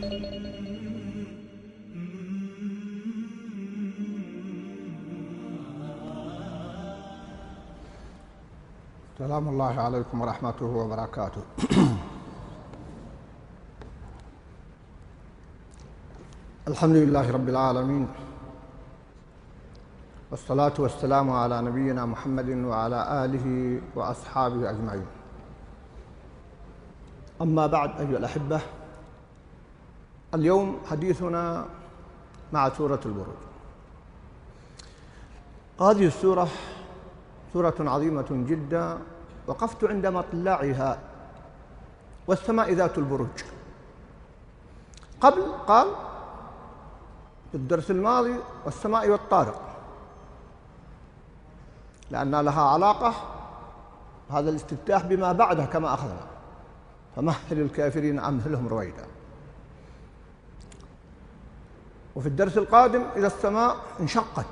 سلام الله عليكم ورحمته وبركاته. الحمد لله رب العالمين، والصلاة والسلام على نبينا محمد وعلى آله وأصحابه أجمعين. أما بعد، أيها الأحبة، اليوم حديثنا مع سورة البروج. هذه السورة سورة عظيمة جدا، وقفت عند مطلعها: والسماء ذات البروج. قبل قال في الدرس الماضي: والسماء والطارق، لأن لها علاقة هذا الاستفتاح بما بعده كما أخذنا: فمهل الكافرين أمهلهم رويدا. وفي الدرس القادم: إذا السماء انشقت،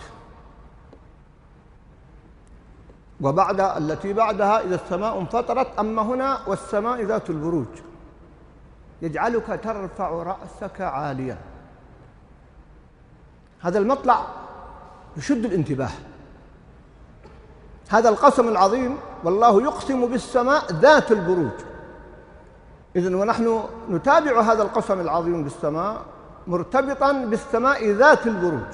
وبعد التي بعدها: إذا السماء انفطرت. أما هنا: والسماء ذات البروج، يجعلك ترفع رأسك عاليا. هذا المطلع يشد الانتباه، هذا القسم العظيم، والله يقسم بالسماء ذات البروج. إذن ونحن نتابع هذا القسم العظيم بالسماء مرتبطا بالسماء ذات البروج،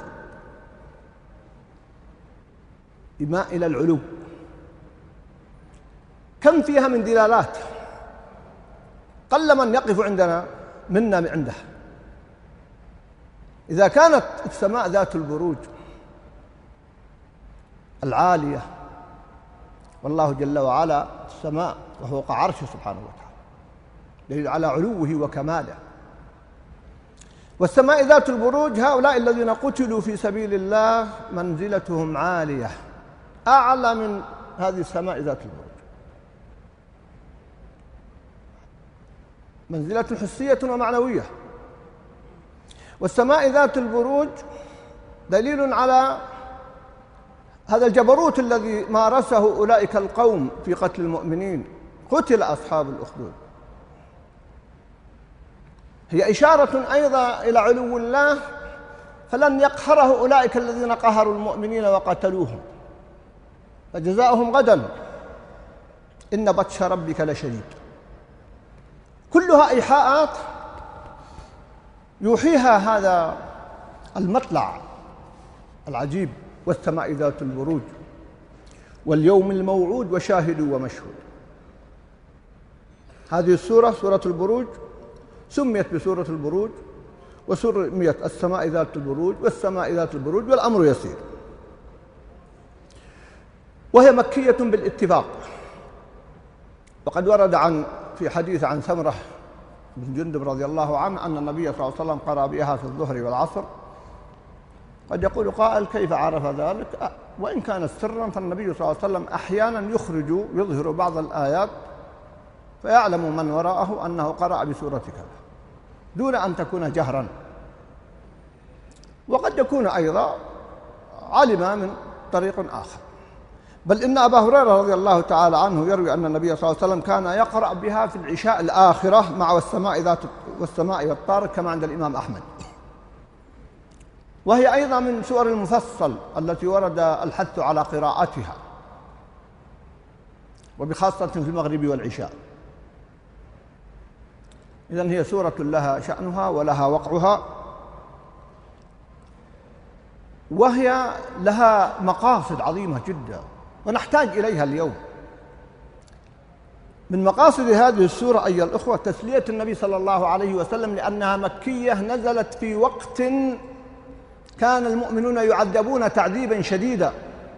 إيماء إلى العلو. كم فيها من دلالات، قل من يقف منا عندها. إذا كانت السماء ذات البروج العالية، والله جل وعلا السماء وفوق عرشه سبحانه وتعالى، دليل على علوه وكماله. والسماء ذات البروج: هؤلاء الذين قتلوا في سبيل الله منزلتهم عالية، أعلى من هذه السماء ذات البروج، منزلة حسية ومعنوية. والسماء ذات البروج دليل على هذا الجبروت الذي مارسه أولئك القوم في قتل المؤمنين. قتل أصحاب الأخدود. هي إشارة أيضا إلى علو الله، فلن يقهره أولئك الذين قهروا المؤمنين وقتلوهم، فجزاؤهم غدا إن بطش ربك لشديد. كلها إيحاءات يوحيها هذا المطلع العجيب: والسماء ذات البروج واليوم الموعود وشاهد ومشهود. هذه السورة سورة البروج سميت بسورة البروج، وسميت السماء ذات البروج والسماء ذات البروج والأمر يسير. وهي مكية بالاتفاق، وقد ورد في حديث عن سمرة بن جندب رضي الله عنه أن النبي صلى الله عليه وسلم قرأ بها في الظهر والعصر. قد يقول قائل: كيف عرف ذلك؟ وإن كانت سرا، فالنبي صلى الله عليه وسلم أحيانا يظهر بعض الآيات فيعلم من وراءه أنه قرأ بسورة كذا دون أن تكون جهرا. وقد يكون أيضا علم من طريق آخر. بل إن أبا هريرة رضي الله تعالى عنه يروي أن النبي صلى الله عليه وسلم كان يقرأ بها في العشاء الآخرة مع والسماء والطارق، كما عند الإمام أحمد. وهي أيضا من سور المفصل التي ورد الحث على قراءتها، وبخاصة في المغرب والعشاء. إذن هي سورة لها شأنها ولها وقعها، وهي لها مقاصد عظيمة جدا ونحتاج إليها اليوم. من مقاصد هذه السورة أيها الأخوة تسلية النبي صلى الله عليه وسلم، لأنها مكية نزلت في وقت كان المؤمنون يعذبون تعذيبا شديدا.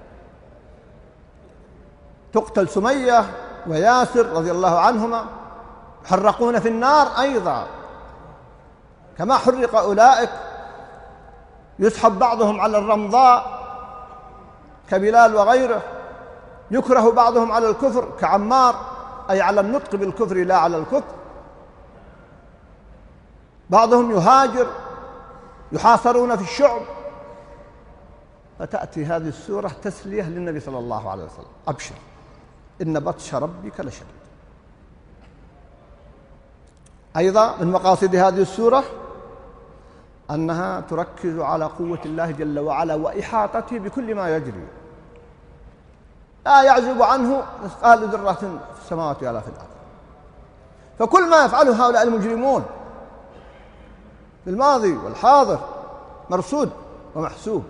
تقتل سمية وياسر رضي الله عنهما، يحرقون في النار أيضا كما حرق أولئك. يسحب بعضهم على الرمضاء كبلال وغيره، يكره بعضهم على الكفر كعمار، أي على النطق بالكفر لا على الكفر. بعضهم يهاجر، يحاصرون في الشعب. فتأتي هذه السورة تسلية للنبي صلى الله عليه وسلم: أبشر إن بطش ربك لشديد. أيضا من مقاصد هذه السورة أنها تركز على قوة الله جل وعلا وإحاطته بكل ما يجري، لا يعزب عنه مثقال ذرة في السماوات ولا في الأرض. فكل ما يفعله هؤلاء المجرمون في الماضي والحاضر مرصود ومحسوب،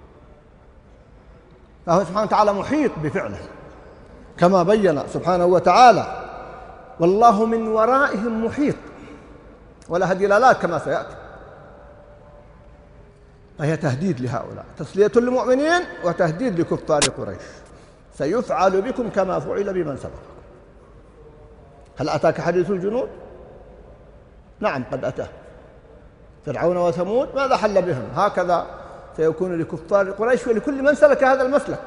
فهو سبحانه وتعالى محيط بفعله كما بين سبحانه وتعالى: والله من ورائهم محيط، ولا هذه دلالات كما سيأتي. فهي تهديد لهؤلاء، تسلية للمؤمنين وتهديد لكفار قريش: سيفعل بكم كما فعل بمن سبقكم. هل أتاك حديث الجنود؟ نعم قد أتاه. فرعون وثمود ماذا حل بهم؟ هكذا سيكون لكفار قريش ولكل من سلك هذا المسلك.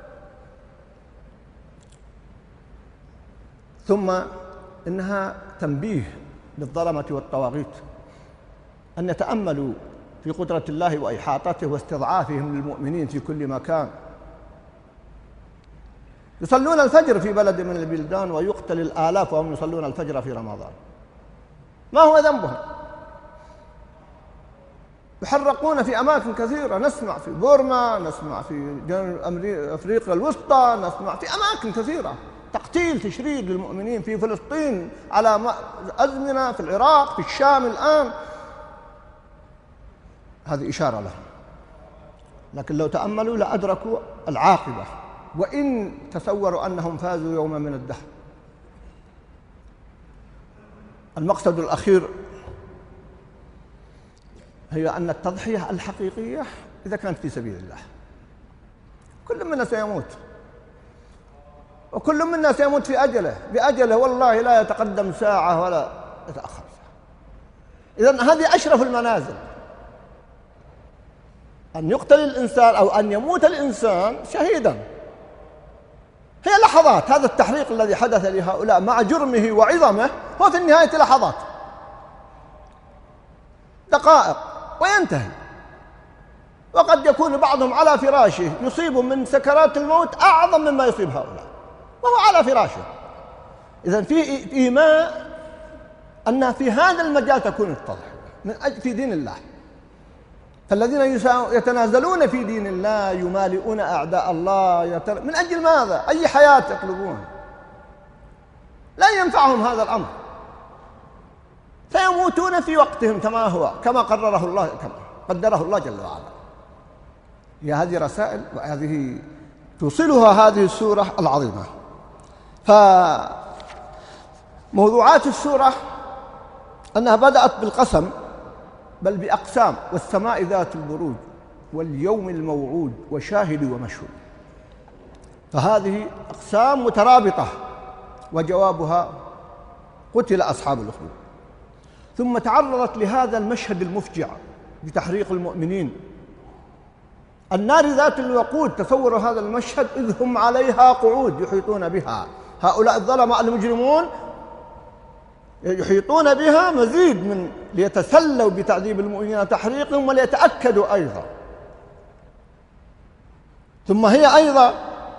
ثم إنها تنبيه للظلمة والطواغيت أن يتأملوا في قدرة الله وإحاطته واستضعافهم للمؤمنين في كل مكان. يصلون الفجر في بلد من البلدان ويقتل الآلاف وهم يصلون الفجر في رمضان، ما هو ذنبهم؟ يحرقون في أماكن كثيرة، نسمع في بورما، نسمع في جنوب أفريقيا الوسطى، نسمع في أماكن كثيرة تقتيل تشريد للمؤمنين، في فلسطين على أزمنة، في العراق، في الشام الآن. هذه إشارة لهم، لكن لو تأملوا لأدركوا العاقبة، وإن تصوروا أنهم فازوا يوما من الدهر. المقصد الأخير هي أن التضحية الحقيقية إذا كانت في سبيل الله. كل منا سيموت، وكل منا سيموت في أجله، بأجله والله لا يتقدم ساعة ولا يتأخر ساعة. إذن هذه أشرف المنازل، أن يقتل الإنسان أو أن يموت الإنسان شهيدا. هي لحظات، هذا التحريق الذي حدث لهؤلاء مع جرمه وعظمه هو في النهاية لحظات، دقائق وينتهي. وقد يكون بعضهم على فراشه يصيب من سكرات الموت أعظم مما يصيب هؤلاء وهو على فراشه. إذن في إيماء أن في هذا المجال تكون التضحية في دين الله. فالذين يتنازلون في دين الله يمالئون أعداء الله من أجل ماذا؟ أي حياة يطلبون؟ لا ينفعهم هذا الأمر، سيموتون في وقتهم كما قدره الله جل وعلا. هي هذه رسائل وهذه توصلها هذه السورة العظيمة. فموضوعات السورة أنها بدأت بالقسم، بل بأقسام: والسماء ذات البروج واليوم الموعود وشاهد ومشهود. فهذه أقسام مترابطة، وجوابها قتل أصحاب الأخدود. ثم تعرضت لهذا المشهد المفجع بتحريق المؤمنين، النار ذات الوقود. تصوروا هذا المشهد إذ هم عليها قعود يحيطون بها، هؤلاء الظلماء المجرمون يحيطون بها مزيد من ليتسلوا بتعذيب المؤمنين تحريقهم وليتأكدوا أيضا. ثم هي أيضا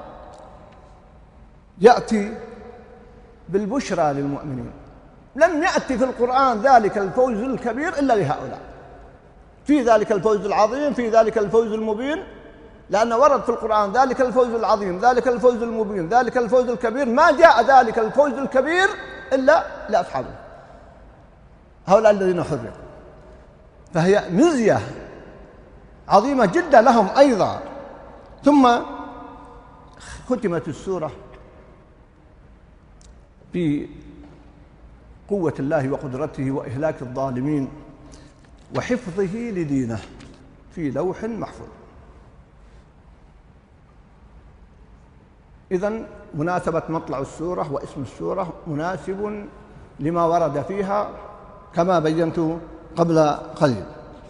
يأتي بالبشرى للمؤمنين. لم يأتي في القرآن ذلك الفوز الكبير إلا لهؤلاء، في ذلك الفوز العظيم، في ذلك الفوز المبين، لأن ورد في القرآن ذلك الفوز العظيم، ذلك الفوز المبين، ذلك الفوز الكبير. ما جاء ذلك الفوز الكبير إلا لأصحابه هؤلاء الذين حرقوا. فهي مزية عظيمة جدا لهم أيضا. ثم ختمت السورة بقوة الله وقدرته وإهلاك الظالمين وحفظه لدينه في لوح محفوظ. إذن مناسبة مطلع السورة واسم السورة مناسب لما ورد فيها كما بينت قبل قليل.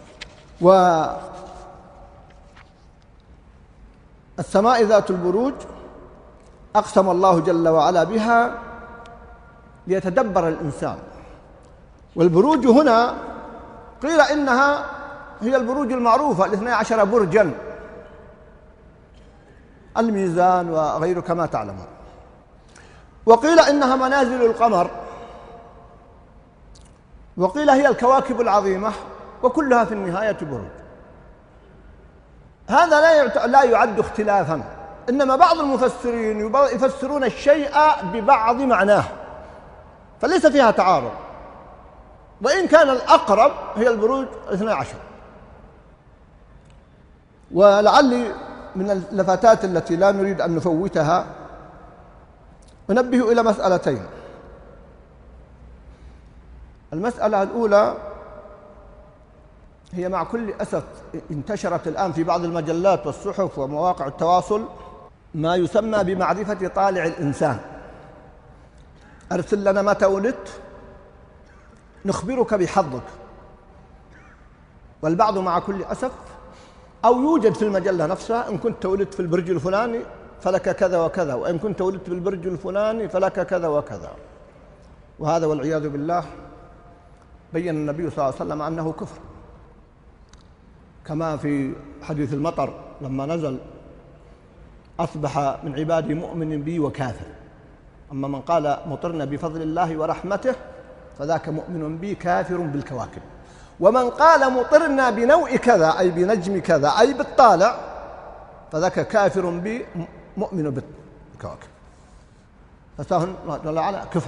والسماء ذات البروج أقسم الله جل وعلا بها ليتدبر الإنسان. والبروج هنا قيل إنها هي البروج المعروفة 12 برجا، الميزان وغيره كما تعلمون. وقيل إنها منازل القمر، وقيل هي الكواكب العظيمة، وكلها في النهاية برج. هذا لا يعد اختلافا، إنما بعض المفسرين يفسرون الشيء ببعض معناه، فليس فيها تعارض، وإن كان الأقرب هي البروج 12. ولعلي من اللفتات التي لا نريد أن نفوتها أنبه إلى مسألتين. المسألة الأولى هي مع كل أسف انتشرت الآن في بعض المجلات والصحف ومواقع التواصل ما يسمى بمعرفة طالع الإنسان. أرسل لنا متى ولدت نخبرك بحظك، والبعض مع كل أسف أو يوجد في المجلة نفسها إن كنت ولدت في البرج الفلاني فلك كذا وكذا، وإن كنت ولدت في البرج الفلاني فلك كذا وكذا. وهذا والعياذ بالله بين النبي صلى الله عليه وسلم أنه كفر، كما في حديث المطر لما نزل أصبح من عبادي مؤمن بي وكافر، أما من قال مطرنا بفضل الله ورحمته فذاك مؤمن بي كافر بالكواكب، ومن قال مطرنا بنوء كذا أي بنجم كذا أي بالطالع فذاك كافر بي مؤمن بالكواكب، فسهل على كفر.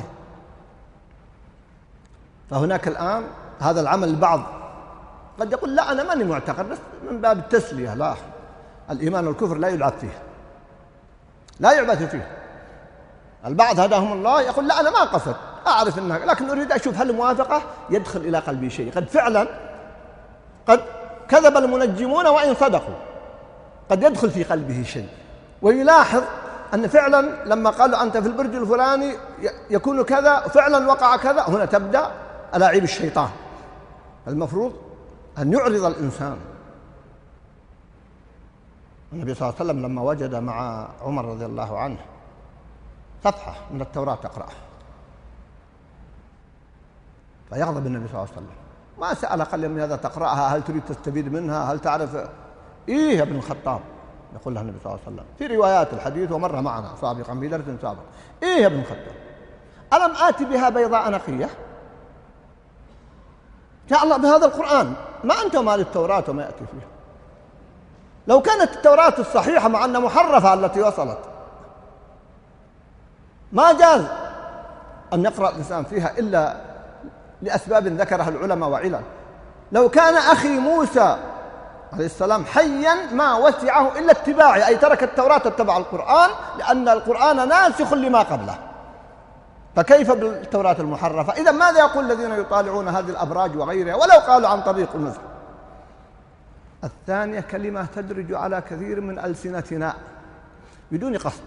فهناك الآن هذا العمل البعض قد يقول لا أنا ماني معتقد بس من باب التسلية، لا، الإيمان والكفر لا يلعب فيه، لا يعبث فيه. البعض هداهم الله يقول لا أنا ما قصد، أعرف أنها لكن أريد أشوف هل الموافقة يدخل إلى قلبي شيء. قد فعلا قد كذب المنجمون وإن صدقوا، قد يدخل في قلبه شيء ويلاحظ أن فعلا لما قالوا أنت في البرج الفلاني يكون كذا فعلا وقع كذا، هنا تبدأ ألاعيب الشيطان. المفروض أن يعرض الإنسان. النبي صلى الله عليه وسلم لما وجد مع عمر رضي الله عنه صفحة من التوراة تقرأها فيغضب النبي صلى الله عليه وسلم، ما سأل قال من هذا تقرأها هل تريد تستفيد منها هل تعرف إيه يا ابن الخطاب، يقول له النبي صلى الله عليه وسلم في روايات الحديث ومر معنا سابقا في درس سابق، إيه يا ابن الخطاب ألم آتي بها بيضاء نقية؟ يا الله بهذا القرآن ما أنت مال التوراة وما يأتي فيها. لو كانت التوراة الصحيحة مع أن محرفة التي وصلت ما جاز أن يقرأ الإنسان فيها إلا لأسباب ذكرها العلماء وعلل. لو كان أخي موسى عليه السلام حيا ما وسعه إلا اتباعي، أي ترك التوراة واتبع القرآن لأن القرآن ناسخ لما قبله، فكيف بالتوراة المحرفة؟ إذا ماذا يقول الذين يطالعون هذه الأبراج وغيرها ولو قالوا عن طريق المذهب؟ الثانية كلمة تدرج على كثير من ألسنتنا بدون قصد،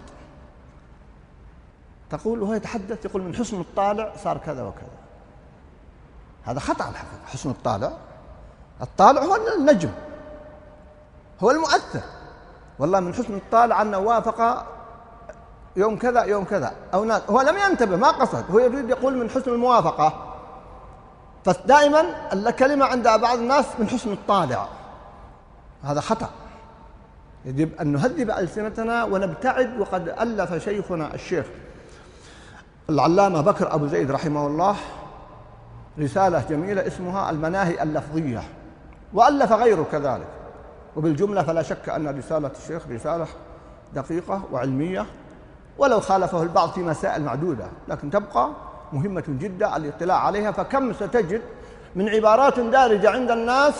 تقول وهو يتحدث يقول من حسن الطالع صار كذا وكذا، هذا خطأ الحقيقة. حسن الطالع هو النجم، هو المؤثر، والله من حسن الطالع أنه وافق يوم كذا يوم كذا أو هو لم ينتبه ما قصد، هو يريد يقول من حسن الموافقة. فدائما الكلمة عند بعض الناس من حسن الطالع، هذا خطأ. يجب أن نهذب ألسنتنا ونبتعد. وقد ألف شيخنا الشيخ العلامة بكر أبو زيد رحمه الله رسالة جميلة اسمها المناهي اللفظية، وألف غيره كذلك. وبالجملة فلا شك أن رسالة الشيخ رسالة دقيقة وعلمية، ولو خالفه البعض في مسائل معدودة لكن تبقى مهمة جدا الاطلاع عليها. فكم ستجد من عبارات دارجة عند الناس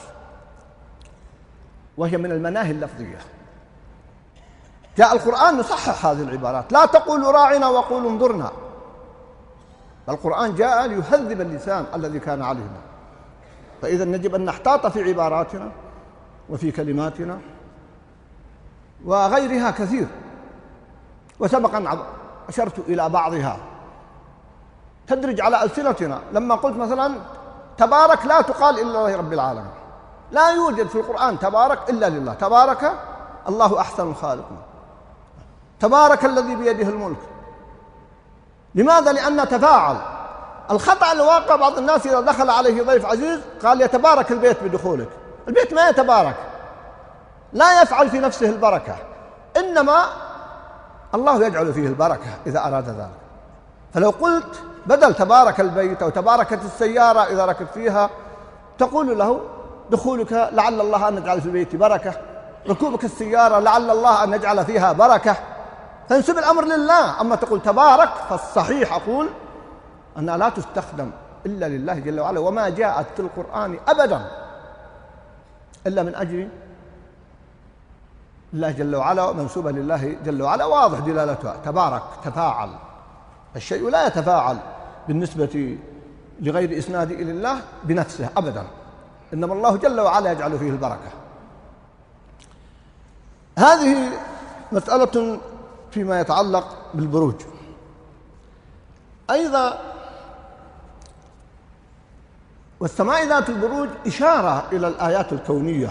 وهي من المناهي اللفظية. جاء القرآن يصحح هذه العبارات، لا تقولوا راعنا وقولوا انظرنا. القرآن جاء ليهذب اللسان الذي كان علينا، فإذا يجب أن نحتاط في عباراتنا وفي كلماتنا وغيرها كثير. وسبقا أشرت إلى بعضها تدرج على ألسنتنا لما قلت مثلا تبارك لا تقال إلا لله رب العالمين، لا يوجد في القرآن تبارك إلا لله، تبارك الله أحسن الخالقين، تبارك الذي بيده الملك. لماذا؟ لأن تفاعل. الخطأ الواقع بعض الناس إذا دخل عليه ضيف عزيز قال يتبارك البيت بدخولك، البيت ما يتبارك، لا يفعل في نفسه البركة، إنما الله يجعل فيه البركة إذا أراد ذلك. فلو قلت بدل تبارك البيت أو تباركت السيارة إذا ركب فيها تقول له دخولك لعل الله أن نجعل في البيت بركة، ركوبك السيارة لعل الله أن نجعل فيها بركة، فانسب الأمر لله. أما تقول تبارك، فالصحيح أقول أنها لا تستخدم إلا لله جل وعلا، وما جاءت في القرآن أبدا إلا من أجل الله جل وعلا، منسوبة لله جل وعلا، واضح دلالتها. تبارك تفاعل، الشيء لا يتفاعل بالنسبة لغير إسناد إلى الله بنفسه أبدا، إنما الله جل وعلا يجعل فيه البركة. هذه مسألة فيما يتعلق بالبروج. أيضا والسماء ذات البروج إشارة إلى الآيات الكونية،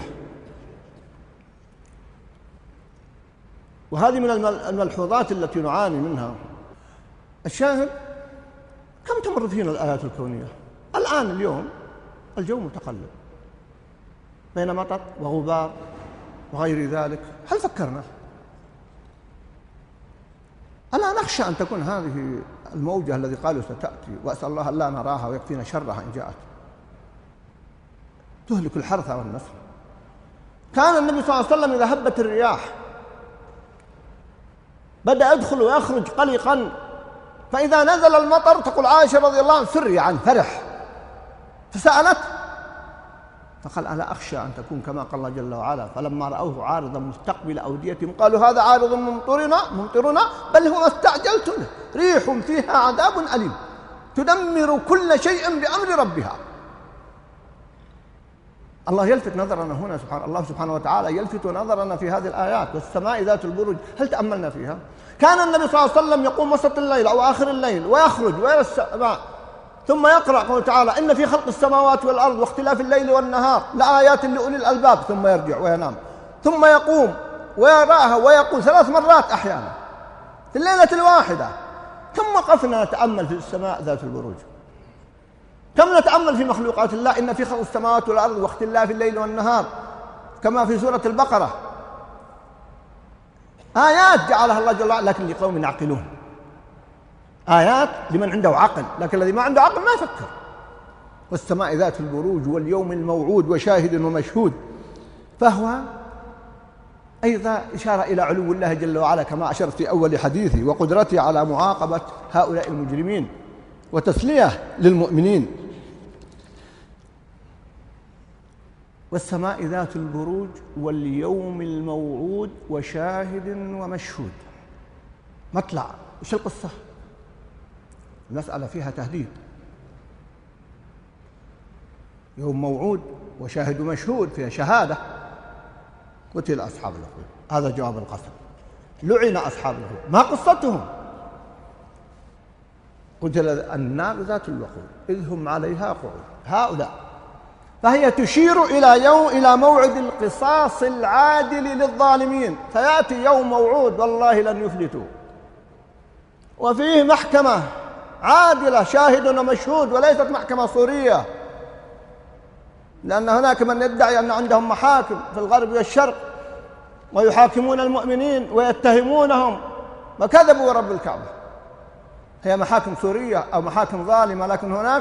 وهذه من الملحوظات التي نعاني منها. الشاهد كم تمر فينا الآيات الكونية الآن؟ اليوم الجو متقلب بين مطر وغبار وغير ذلك، هل فكرنا؟ ألا نخشى أن تكون هذه الموجة الذي قالوا ستأتي، وأسأل الله أن لا نراها ويكفينا شرها إن جاءت، تهلك الحرث والنسل. كان النبي صلى الله عليه وسلم إذا هبت الرياح بدأ يدخل ويخرج قلقا، فإذا نزل المطر تقول عائشة رضي الله عنها سري عن فرح، فسألت فقال ألا أخشى أن تكون كما قال الله جل وعلا فلما رأوه عارضا مستقبل أوديتهم قالوا هذا عارض ممطرنا بل هو ما استعجلتم به ريح فيها عذاب أليم تدمر كل شيء بأمر ربها. الله يلفت نظرنا هنا، الله سبحانه وتعالى يلفت نظرنا في هذه الآيات. والسماء ذات البروج هل تأملنا فيها؟ كان النبي صلى الله عليه وسلم يقوم وسط الليل أو آخر الليل ويخرج ويرى السماء، ثم يقرأ قوله تعالى إن في خلق السماوات والأرض واختلاف الليل والنهار لآيات لأولي الألباب، ثم يرجع وينام، ثم يقوم ويراها ويقول 3 مرات أحيانا في الليلة الواحدة. كم وقفنا نتأمل في السماء ذات البروج؟ كم نتأمل في مخلوقات الله؟ إن في خلق السماوات والأرض واختلاف الليل والنهار، كما في سورة البقرة، آيات جعلها الله جل وعلا لكن لقوم يعقلون، آيات لمن عنده عقل، لكن الذي ما عنده عقل ما يفكر. والسماء ذات البروج واليوم الموعود وشاهد ومشهود، فهو أيضا إشارة إلى علو الله جل وعلا كما أشرت في أول حديثي، وقدرته على معاقبة هؤلاء المجرمين وتسلية للمؤمنين. والسماء ذات البروج واليوم الموعود وشاهد ومشهود. مطلع، إيش القصة؟ المسألة فيها تهديد، يوم موعود وشاهد ومشهود، فيها شهادة. قتل أصحاب الأخدود، هذا جواب القسم. لعن أصحاب الأخدود، ما قصتهم؟ قتل النار ذات الوقود إذ هم عليها قعود، هؤلاء. فهي تشير إلى موعد القصاص العادل للظالمين، فيأتي يوم موعود والله لن يفلتوا، وفيه محكمة عادلة شاهد ومشهود، وليست محكمة صورية، لأن هناك من يدعي أن عندهم محاكم في الغرب والشرق ويحاكمون المؤمنين ويتهمونهم، وكذبوا رب الكعبة. هي محاكم سورية أو محاكم ظالمة، لكن هناك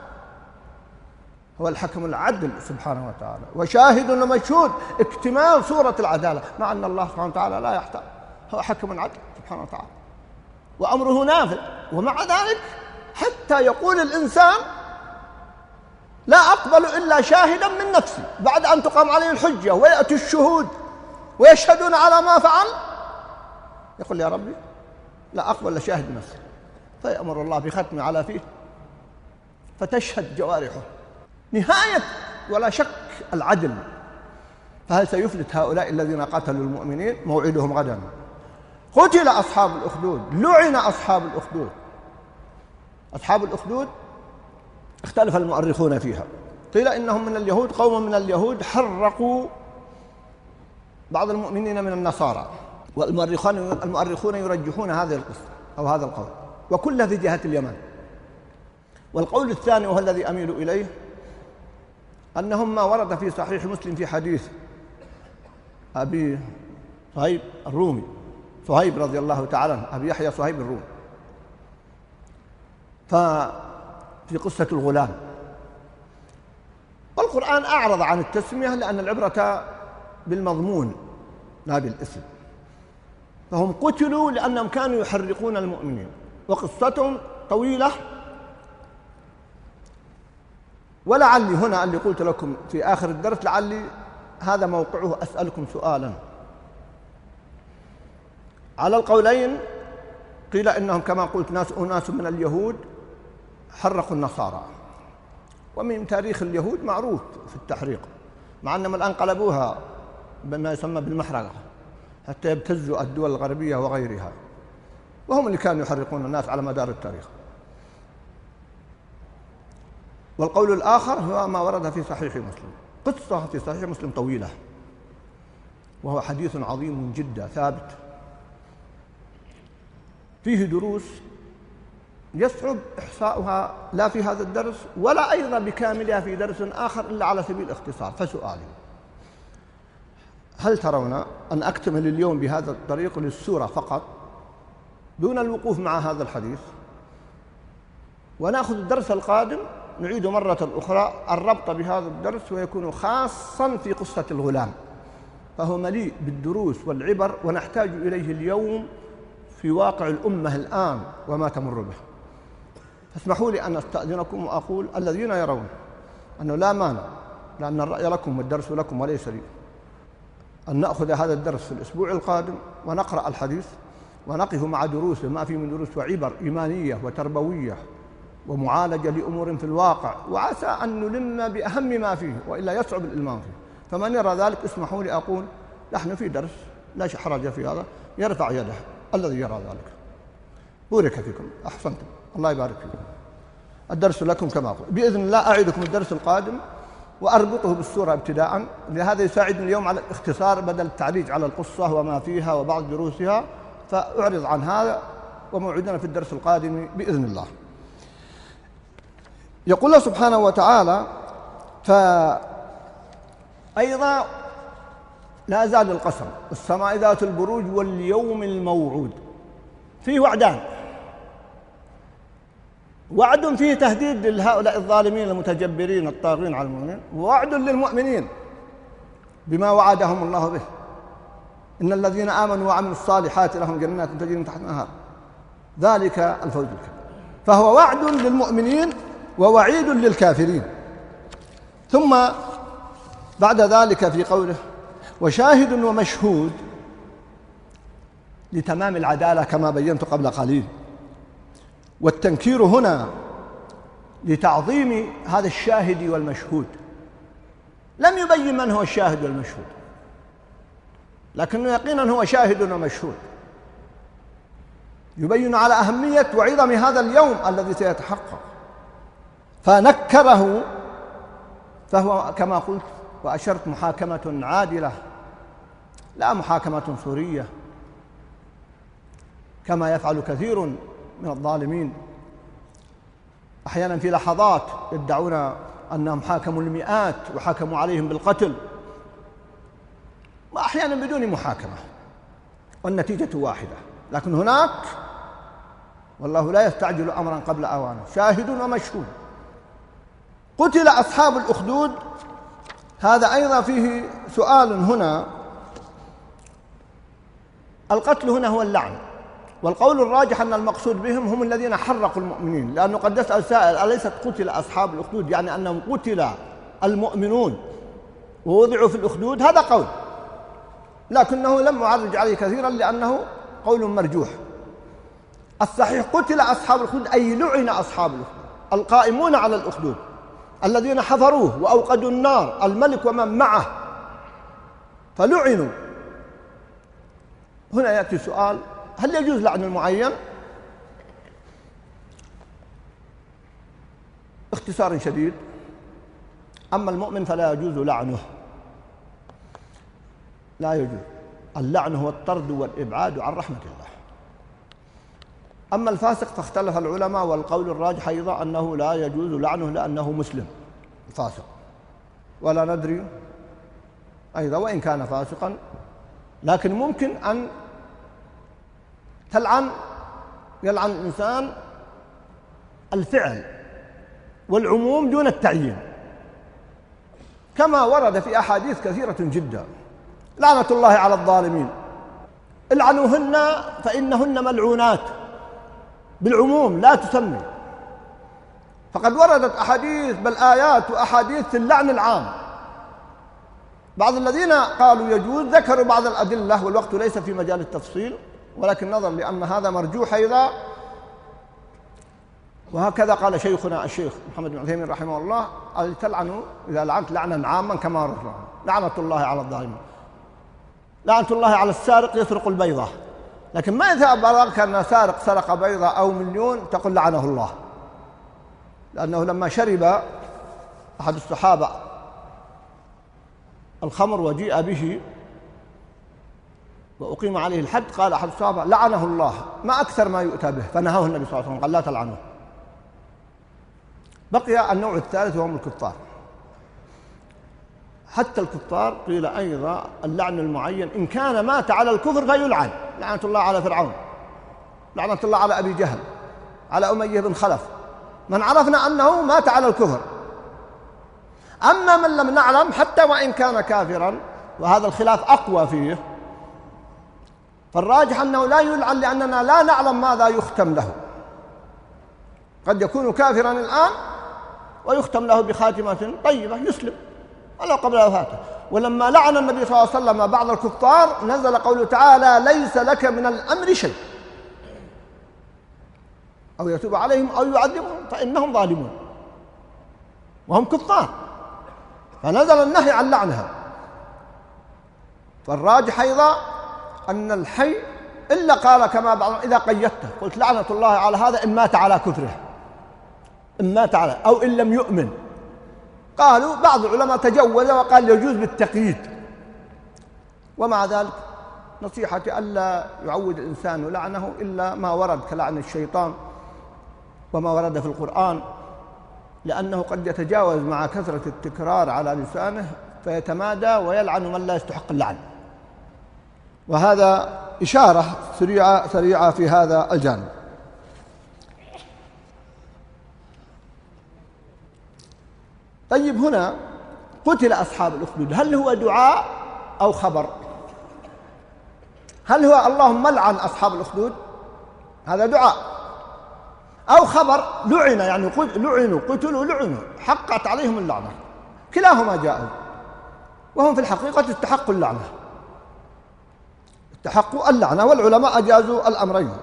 هو الحكم العدل سبحانه وتعالى، وشاهد ومشهود اكتمال صورة العدالة، مع أن الله سبحانه وتعالى لا يحتاج، هو حكم عدل سبحانه وتعالى وأمره نافذ. ومع ذلك حتى يقول الإنسان لا أقبل إلا شاهدا من نفسي، بعد أن تقام عليه الحجة ويأتي الشهود ويشهدون على ما فعل، يقول يا ربي لا أقبل إلا شاهد نفسي، فيأمر الله بختم على فيه فتشهد جوارحه. نهاية ولا شك العدل. فهل سيفلت هؤلاء الذين قتلوا المؤمنين؟ موعدهم غدا. قتل أصحاب الأخدود، لعن أصحاب الأخدود. أصحاب الأخدود اختلف المؤرخون فيها، قيل إنهم من اليهود، قوم من اليهود حرقوا بعض المؤمنين من النصارى، والمؤرخون يرجحون هذه القصة أو هذا القول، وكل في جهة اليمن. والقول الثاني وهو الذي أميل إليه أنهم ما ورد في صحيح مسلم في حديث أبي صهيب الرومي، صهيب رضي الله تعالى عنه، أبي يحيى صهيب الرومي، ففي قصة الغلام. والقرآن أعرض عن التسمية لأن العبرة بالمضمون لا بالاسم، فهم قتلوا لأنهم كانوا يحرقون المؤمنين، وقصتهم طويلة. ولعلي هنا اللي قلت لكم في آخر الدرس لعلي هذا موقعه أسألكم سؤالا. على القولين قيل إنهم كما قلت أناس من اليهود حرقوا النصارى، ومن تاريخ اليهود معروف في التحريق، مع أنهم الآن قلبوها بما يسمى بالمحرقة حتى يبتزوا الدول الغربية وغيرها، وهم اللي كانوا يحرقون الناس على مدار التاريخ. والقول الآخر هو ما ورد في صحيح مسلم، قصة في صحيح مسلم طويلة، وهو حديث عظيم جدا ثابت فيه دروس يصعب إحصاؤها لا في هذا الدرس ولا أيضا بكاملها في درس آخر إلا على سبيل الاختصار. فسؤالي: هل ترون أن أكتمل اليوم بهذا الطريق للسورة فقط دون الوقوف مع هذا الحديث، ونأخذ الدرس القادم نعيد مرة أخرى الربط بهذا الدرس ويكون خاصا في قصة الغلام، فهو مليء بالدروس والعبر ونحتاج إليه اليوم في واقع الأمة الآن وما تمر به. فاسمحوا لي أن أستأذنكم وأقول الذين يرون أنه لا مانع، لأن الرأي لكم والدرس لكم وليس لي، أن نأخذ هذا الدرس في الأسبوع القادم ونقرأ الحديث ونقف مع دروسه ما فيه من دروس وعبر إيمانية وتربوية ومعالجة لأمور في الواقع، وعسى أن نلم بأهم ما فيه وإلا يصعب الإلمام فيه. فمن يرى ذلك اسمحوا لي أقول نحن في درس لا حرج في هذا، يرفع يده الذي يرى ذلك. بورك فيكم، أحسنتم، الله يبارك فيكم. الدرس لكم كما أقول، بإذن الله أعيدكم الدرس القادم وأربطه بالسورة ابتداء، لهذا يساعدني اليوم على الاختصار بدل التعريج على القصة وما فيها وبعض دروسها، فأعرض عن هذا وموعدنا في الدرس القادم بإذن الله. يقول الله سبحانه وتعالى: فأيضا لا زال القسم، السماء ذات البروج واليوم الموعود، فيه وعدان، وعد فيه تهديد لهؤلاء الظالمين المتجبرين الطاغين على المؤمنين، ووعد للمؤمنين بما وعدهم الله به: إن الذين آمنوا وعملوا الصالحات لهم جنات تجري من تحتها الأنهار ذلك الفوز الكبير. فهو وعد للمؤمنين ووعيد للكافرين. ثم بعد ذلك في قوله: وشاهد ومشهود، لتمام العدالة كما بينت قبل قليل، والتنكير هنا لتعظيم هذا الشاهد والمشهود. لم يبين من هو الشاهد والمشهود، لكنه يقينا هو شاهد ومشهود، يبين على أهمية وعظم هذا اليوم الذي سيتحقق، فنكره، فهو كما قلت وأشرت محاكمة عادلة لا محاكمة صورية كما يفعل كثير من الظالمين، أحيانا في لحظات يدعون أنهم حاكموا المئات وحكموا عليهم بالقتل، وأحيانا بدون محاكمة والنتيجة واحدة. لكن هناك والله لا يستعجل أمرا قبل أوانه، شاهد ومشهود. قتل أصحاب الأخدود، هذا أيضا فيه سؤال هنا. القتل هنا هو اللعن، والقول الراجح أن المقصود بهم هم الذين حرقوا المؤمنين، لأنه قد يسأل سائل: أليست قتل أصحاب الأخدود يعني أنهم قتل المؤمنون ووضعوا في الأخدود؟ هذا قول، لكنه لم أعرج عليه كثيرا لأنه قول مرجوح. الصحيح قتل أصحاب الأخدود أي لعن أصحاب الأخدود، القائمون على الأخدود الذين حفروه وأوقدوا النار، الملك ومن معه، فلعنوا. هنا يأتي سؤال: هل يجوز لعن المعين؟ باختصار شديد: أما المؤمن فلا يجوز لعنه، لا يجوز. اللعن هو الطرد والإبعاد عن رحمة الله. أما الفاسق فاختلف العلماء، والقول الراجح أيضا أنه لا يجوز لعنه لأنه مسلم الفاسق، ولا ندري أيضا وإن كان فاسقا، لكن ممكن أن يلعن الإنسان الفعل والعموم دون التعيين، كما ورد في أحاديث كثيرة جدا: لعنة الله على الظالمين، العنوهن فإنهن ملعونات، بالعموم لا تسمي. فقد وردت أحاديث بل آيات وأحاديث في اللعن العام. بعض الذين قالوا يجوز ذكروا بعض الأدلة، والوقت ليس في مجال التفصيل، ولكن نظر لأن هذا مرجوح أيضا، وهكذا قال شيخنا الشيخ محمد بن عثيمين رحمه الله: تلعنوا إذا لعنت لعنا عاما كما رفع لعنة الله على الظالمين. لعنة الله على السارق يسرق البيضة، لكن ما إذا بلغك أن سارق سرق بيضة أو مليون تقول لعنه الله، لأنه لما شرب أحد الصحابة الخمر وجيء به وأقيم عليه الحد، قال أحد الصحابة: لعنه الله، ما أكثر ما يؤتى به، فنهاه النبي صلى الله عليه وسلم قال: لا تلعنوه. بقي النوع الثالث وهم الكفار. حتى الكفار قيل أيضا اللعن المعين إن كان مات على الكفر فيلعن، لعنة الله على فرعون، لعنة الله على أبي جهل، على أمية بن خلف، من عرفنا أنه مات على الكفر. أما من لم نعلم حتى وإن كان كافرا، وهذا الخلاف أقوى فيه، فالراجح أنه لا يلعن لأننا لا نعلم ماذا يختم له. قد يكون كافرا الآن ويختم له بخاتمة طيبة يسلم ولو قبل وفاته. ولما لعن النبي صلى الله عليه وسلم بعض الكفار نزل قوله تعالى: ليس لك من الأمر شيء، أو يتوب عليهم أو يعذبهم فإنهم ظالمون، وهم كفار، فنزل النهي عن لعنها. فالراجح أيضا أن الحي إلا قال كما بعض إذا قيدته قلت لعنة الله على هذا إن مات على كفره، إن مات على أو إن لم يؤمن. قالوا بعض العلماء تجوز وقال يجوز بالتقييد، ومع ذلك نصيحتي ألا يعود الإنسان لعنه إلا ما ورد كلعن الشيطان وما ورد في القرآن، لأنه قد يتجاوز مع كثرة التكرار على لسانه فيتمادى ويلعن من لا يستحق اللعن. وهذا إشارة سريعة في هذا الجانب. طيب، هنا قتل أصحاب الأخدود، هل هو دعاء أو خبر؟ هل هو اللهم لعن أصحاب الأخدود، هذا دعاء، أو خبر لعن يعني لعنوا قتلوا لعنوا حقت عليهم اللعنة؟ كلاهما جاءوا، وهم في الحقيقة استحقوا اللعنة، استحقوا اللعنة، والعلماء أجازوا الأمرين.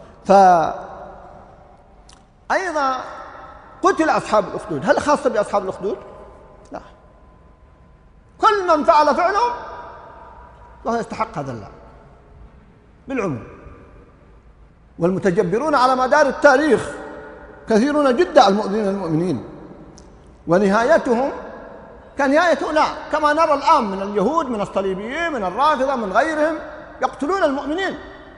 فأيضا قتل أصحاب الأخدود، هل خاصة بأصحاب الأخدود؟ لا، كل من فعل فعلهم فهو يستحق هذا اللعن بالعموم. والمتجبرون على مدار التاريخ كثيرون جدا المؤذين المؤمنين، ونهايتهم كنهايتنا كما نرى الآن من اليهود، من الصليبيين، من الرافضة، من غيرهم، يقتلون المؤمنين.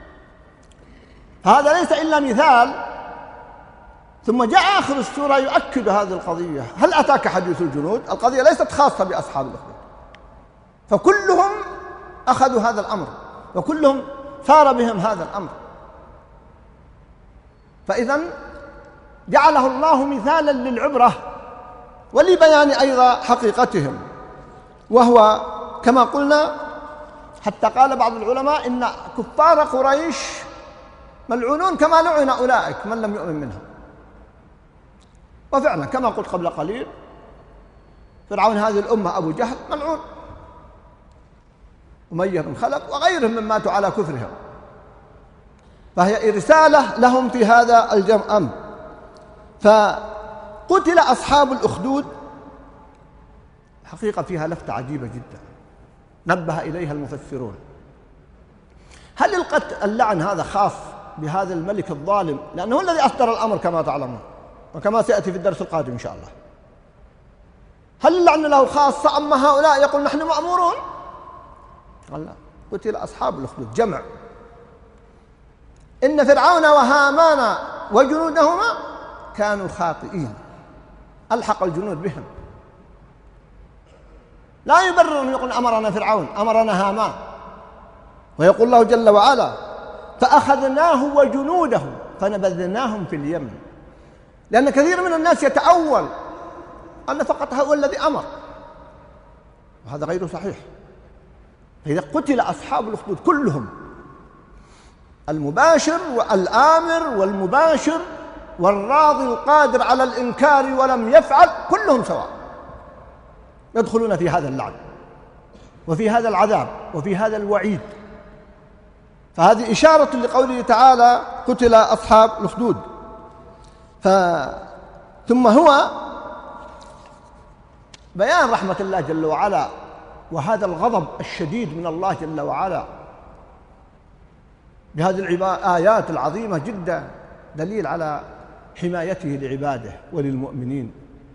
هذا ليس إلا مثال، ثم جاء آخر السورة يؤكد هذه القضية. هل أتاك حديث الجنود؟ القضية ليست خاصة بأصحاب الأخدود، فكلهم أخذوا هذا الأمر وكلهم ثار بهم هذا الأمر، فإذا جعله الله مثالا للعبرة ولبيان أيضا حقيقتهم. وهو كما قلنا، حتى قال بعض العلماء إن كفار قريش ملعونون كما لعن أولئك من لم يؤمن منهم. وفعلا كما قلت قبل قليل، فرعون هذه الأمة أبو جهل ملعون، أمية بن خلف وغيرهم من ماتوا على كفرهم، فهي رسالة لهم في هذا الأمر. فقتل أصحاب الأخدود، حقيقة فيها لفتة عجيبة جدا نبه إليها المفسرون. هل اللعن هذا خاص بهذا الملك الظالم لأنه هو الذي أصدر الأمر كما تعلمون وكما سيأتي في الدرس القادم إن شاء الله؟ هل اللعن له خاصة أما هؤلاء يقول نحن مأمورون؟ قال لا، قتل أصحاب الأخدود جمع. إن فرعون وهامان وجنودهما كانوا خاطئين، ألحق الجنود بهم. لا يبرر أن يقول أمرنا فرعون، أمرنا هامان، ويقول الله جل وعلا فأخذناه وجنوده فنبذناهم في اليم. لأن كثير من الناس يتأول أن فقط هو الذي أمر، وهذا غير صحيح. فإذا قتل أصحاب الأخدود كلهم، المباشر والآمر والمباشر والراضي القادر على الإنكار ولم يفعل، كلهم سواء يدخلون في هذا اللعن وفي هذا العذاب وفي هذا الوعيد. فهذه إشارة لقوله تعالى قتل أصحاب الأخدود. ثم هو بيان رحمة الله جل وعلا وهذا الغضب الشديد من الله جل وعلا بهذه الآيات العظيمة جدا، دليل على حمايته لعباده وللمؤمنين.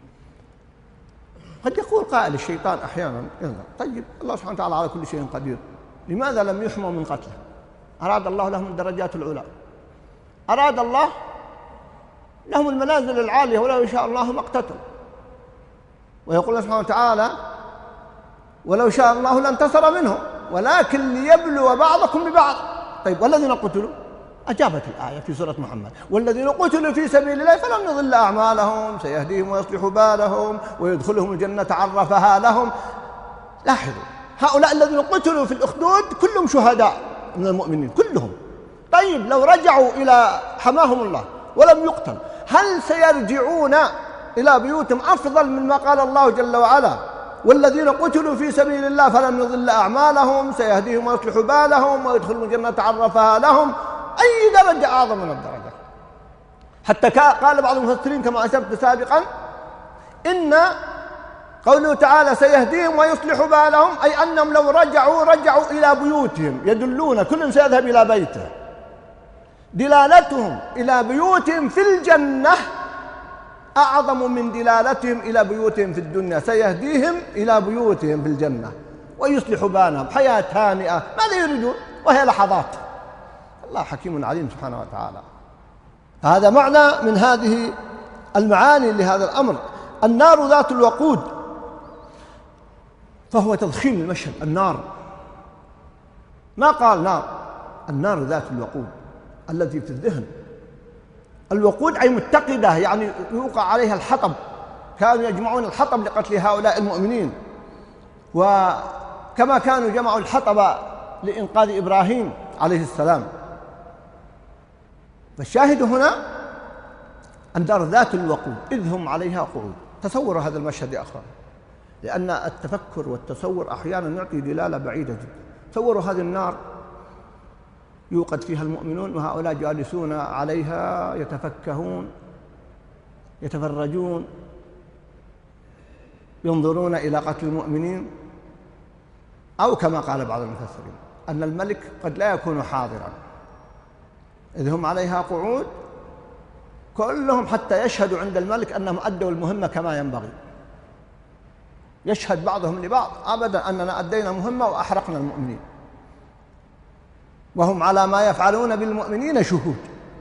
قد يقول قائل الشيطان أحيانا: طيب الله سبحانه وتعالى على كل شيء قدير، لماذا لم يحموا من قتله؟ أراد الله لهم الدرجات العلى، أراد الله لهم المنازل العالية، ولو يشاء الله ما اقتتلوا. ويقول سبحانه وتعالى: ولو شاء الله لانتصر منهم ولكن ليبلو بعضكم ببعض. طيب والذين قتلوا؟ أجابت الآية في سورة محمد: والذين قتلوا في سبيل الله فلن يضل أعمالهم سيهديهم ويصلح بالهم ويدخلهم الجنة عرفها لهم. لاحظوا، هؤلاء الذين قتلوا في الأخدود كلهم شهداء من المؤمنين كلهم. طيب لو رجعوا إلى حماهم الله ولم يقتل، هل سيرجعون إلى بيوتهم أفضل مما قال الله جل وعلا: والذين قتلوا في سبيل الله فلن يضل أعمالهم سيهديهم ويصلح بالهم ويدخلهم الجنة عرفها لهم؟ أي درجة أعظم من الدرجة؟ حتى قال بعض المفسرين كما أشرت سابقا إن قوله تعالى سيهديهم ويصلح بالهم أي أنهم لو رجعوا إلى بيوتهم، يدلون كل سيذهب إلى بيته، دلالتهم إلى بيوتهم في الجنة أعظم من دلالتهم إلى بيوتهم في الدنيا. سيهديهم إلى بيوتهم في الجنة ويصلح بالهم، حياة هانئة، ماذا يريدون وهي لحظات. الله حكيم عليم سبحانه وتعالى. هذا معنى من هذه المعاني لهذا الأمر. النار ذات الوقود، فهو تضخيم المشهد. النار ما قال نار، النار ذات الوقود التي في الذهن. الوقود أي متقدة، يعني يوقع عليها الحطب، كانوا يجمعون الحطب لقتل هؤلاء المؤمنين، وكما كانوا جمعوا الحطب لإنقاذ إبراهيم عليه السلام. فالشاهد هنا النار ذات الوقود إذ هم عليها قعود. تصوروا هذا المشهد يا أخوان، لأن التفكر والتصور أحيانا يعطي دلالة بعيدة جدا. تصوروا هذه النار يوقد فيها المؤمنون وهؤلاء جالسون عليها يتفكهون يتفرجون ينظرون إلى قتل المؤمنين. أو كما قال بعض المفسرين أن الملك قد لا يكون حاضرا إذ هم عليها قعود، كلهم حتى يشهدوا عند الملك أنهم أدوا المهمة كما ينبغي. يشهد بعضهم لبعض أبدا أننا أدينا مهمة وأحرقنا المؤمنين، وهم على ما يفعلون بالمؤمنين شهود.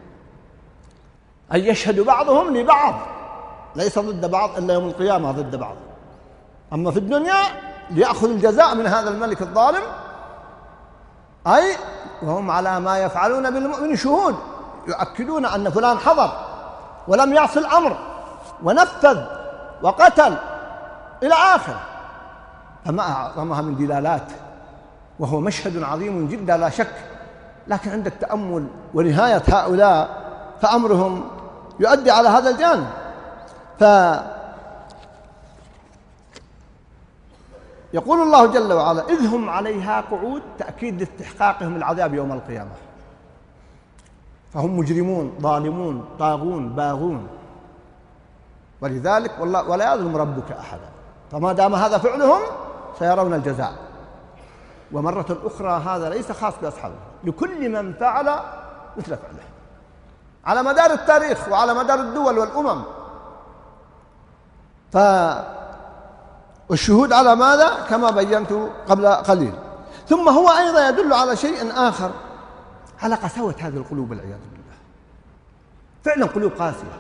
أي يشهد بعضهم لبعض، ليس ضد بعض إلا يوم القيامة ضد بعض. أما في الدنيا ليأخذ الجزاء من هذا الملك الظالم، أي وهم على ما يفعلون بالمؤمنين شهود، يؤكدون أن فلان حضر ولم يعص الأمر ونفذ وقتل إلى آخره. فما أعظمها من دلالات، وهو مشهد عظيم جدا لا شك. لكن عندك تأمل ونهاية هؤلاء فأمرهم يؤدي على هذا الجانب. يقول الله جل وعلا إذ هم عليها قعود، تأكيد لاستحقاقهم العذاب يوم القيامة. فهم مجرمون ظالمون طاغون باغون، ولذلك ولا يظلم ربك أحدا، فما دام هذا فعلهم سيرون الجزاء. ومرة أخرى هذا ليس خاص بأصحابه، لكل من فعل مثل فعله على مدار التاريخ وعلى مدار الدول والأمم. والشهود على ماذا؟ كما بينت قبل قليل. ثم هو أيضا يدل على شيء آخر، على قساوة هذه القلوب والعياذ بالله. فعلا قلوب قاسية،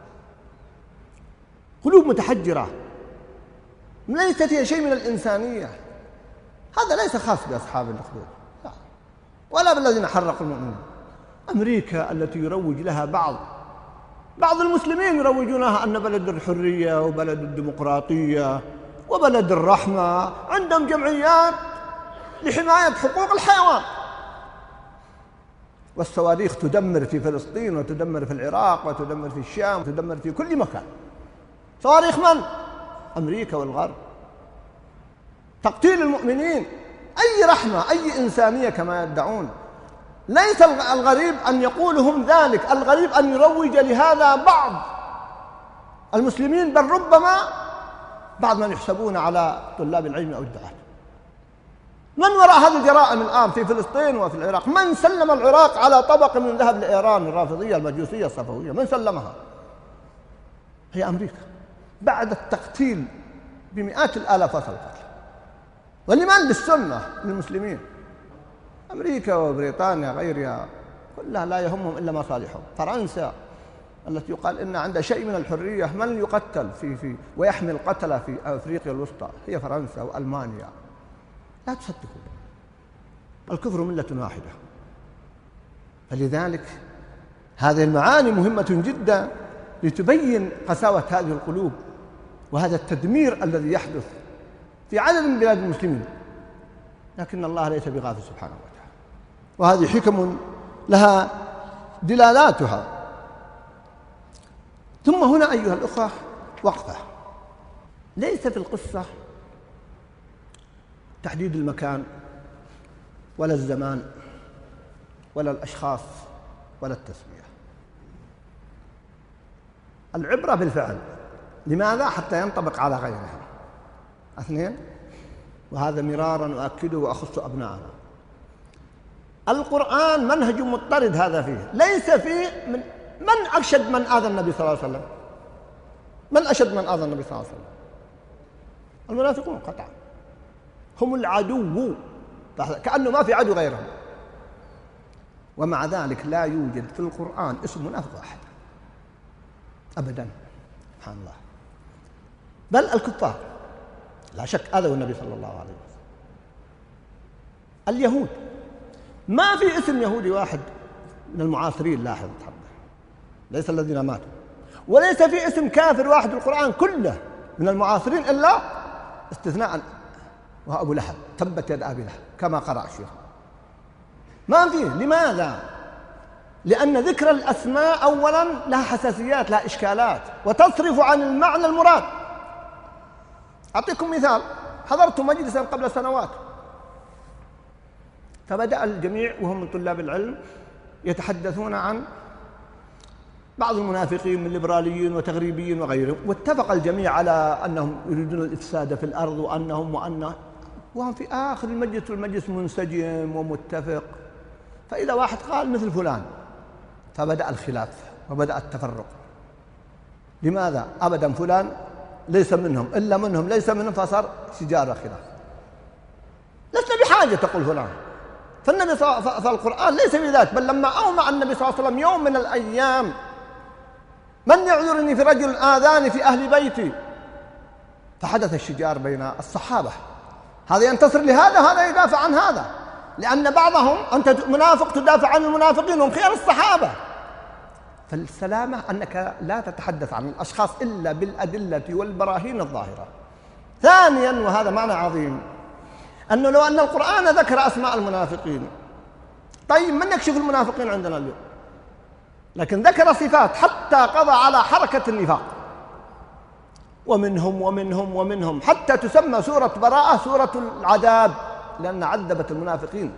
قلوب متحجرة، ليست فيها شيء من الإنسانية. هذا ليس خاص بأصحاب الأخدود ولا بالذين حرقوا المؤمنين. أمريكا التي يروج لها بعض المسلمين يروجونها أن بلد الحرية وبلد الديمقراطية، وبلد الرحمة، عندهم جمعيات لحماية حقوق الحيوان، والصواريخ تدمر في فلسطين وتدمر في العراق وتدمر في الشام وتدمر في كل مكان. صواريخ من؟ أمريكا والغرب. تقتيل المؤمنين، أي رحمة، أي إنسانية كما يدعون. ليس الغريب أن يقولوا هم ذلك، الغريب أن يروج لهذا بعض المسلمين، بل ربما بعض من يحسبون على طلاب العلم أو الدعاة. من وراء هذه الجرائم الآن في فلسطين وفي العراق؟ من سلم العراق على طبق من ذهب لإيران الرافضية المجوسية الصفوية؟ من سلمها؟ هي أمريكا، بعد التقتيل بمئات الآلاف وصل القتل. ولمن؟ للسنة للمسلمين. أمريكا وبريطانيا غيرها كلها لا يهمهم إلا مصالحهم. فرنسا التي يقال إن عندها شيء من الحرية، من يقتل في ويحمي القتلة في أفريقيا الوسطى؟ هي فرنسا وألمانيا. لا تصدقوا، الكفر ملة واحدة. فلذلك هذه المعاني مهمة جدا لتبين قساوة هذه القلوب وهذا التدمير الذي يحدث في عدد من بلاد المسلمين. لكن الله ليس بغافل سبحانه وتعالى، وهذه حكم لها دلالاتها. ثم هنا أيها الأخوة وقفة. ليس في القصة تحديد المكان ولا الزمان ولا الأشخاص ولا التسمية. العبرة بالفعل. لماذا؟ حتى ينطبق على غيرها. اثنين، وهذا مرارا أؤكده وأخص أبناءنا، القرآن منهج مضطرد هذا فيه. ليس فيه من أشد من آذى النبي صلى الله عليه وسلم؟ من أشد من آذى النبي صلى الله عليه وسلم؟ المنافقون قطعا، هم العدو، كأنه ما في عدو غيرهم. ومع ذلك لا يوجد في القرآن اسم منافق واحد أبدا، سبحان الله. بل الكفار لا شك آذوا النبي صلى الله عليه وسلم. اليهود ما في اسم يهودي واحد من المعاصرين، لاحظ تحضر، ليس الذين ماتوا. وليس في اسم كافر واحد في القرآن كله من المعاصرين إلا استثناء وأبو لهب، تبت يد أبي لهب، كما قرأ الشيخ. ما فيه. لماذا؟ لأن ذكر الأسماء أولا لها حساسيات، لها إشكالات، وتصرف عن المعنى المراد. أعطيكم مثال. حضرت مجلسا قبل سنوات، فبدأ الجميع وهم من طلاب العلم يتحدثون عن بعض المنافقين من الليبراليين وتغريبيين وغيرهم، واتفق الجميع على أنهم يريدون الإفساد في الأرض وهم في آخر المجلس والمجلس منسجم ومتفق. فإذا واحد قال مثل فلان، فبدأ الخلاف وبدأ التفرق. لماذا؟ أبدا فلان ليس منهم إلا منهم ليس منهم، فصار شجار خلاف. لسنا بحاجة تقول فلان، فالنبي فالقرآن ليس بذات. بل لما أومع النبي صلى الله عليه وسلم يوم من الأيام: من يعذرني في رجل آذاني في أهل بيتي، فحدث الشجار بين الصحابة، هذا ينتصر لهذا، هذا يدافع عن هذا، لأن بعضهم أنت منافق تدافع عن المنافقين وهم خيار الصحابة. فالسلامة أنك لا تتحدث عن الأشخاص إلا بالأدلة والبراهين الظاهرة. ثانيا، وهذا معنى عظيم، أنه لو أن القرآن ذكر أسماء المنافقين، طيب من يكشف المنافقين عندنا اليوم؟ لكن ذكر صفات حتى قضى على حركة النفاق، ومنهم حتى تسمى سورة براءة سورة العذاب، لأن عذبت المنافقين،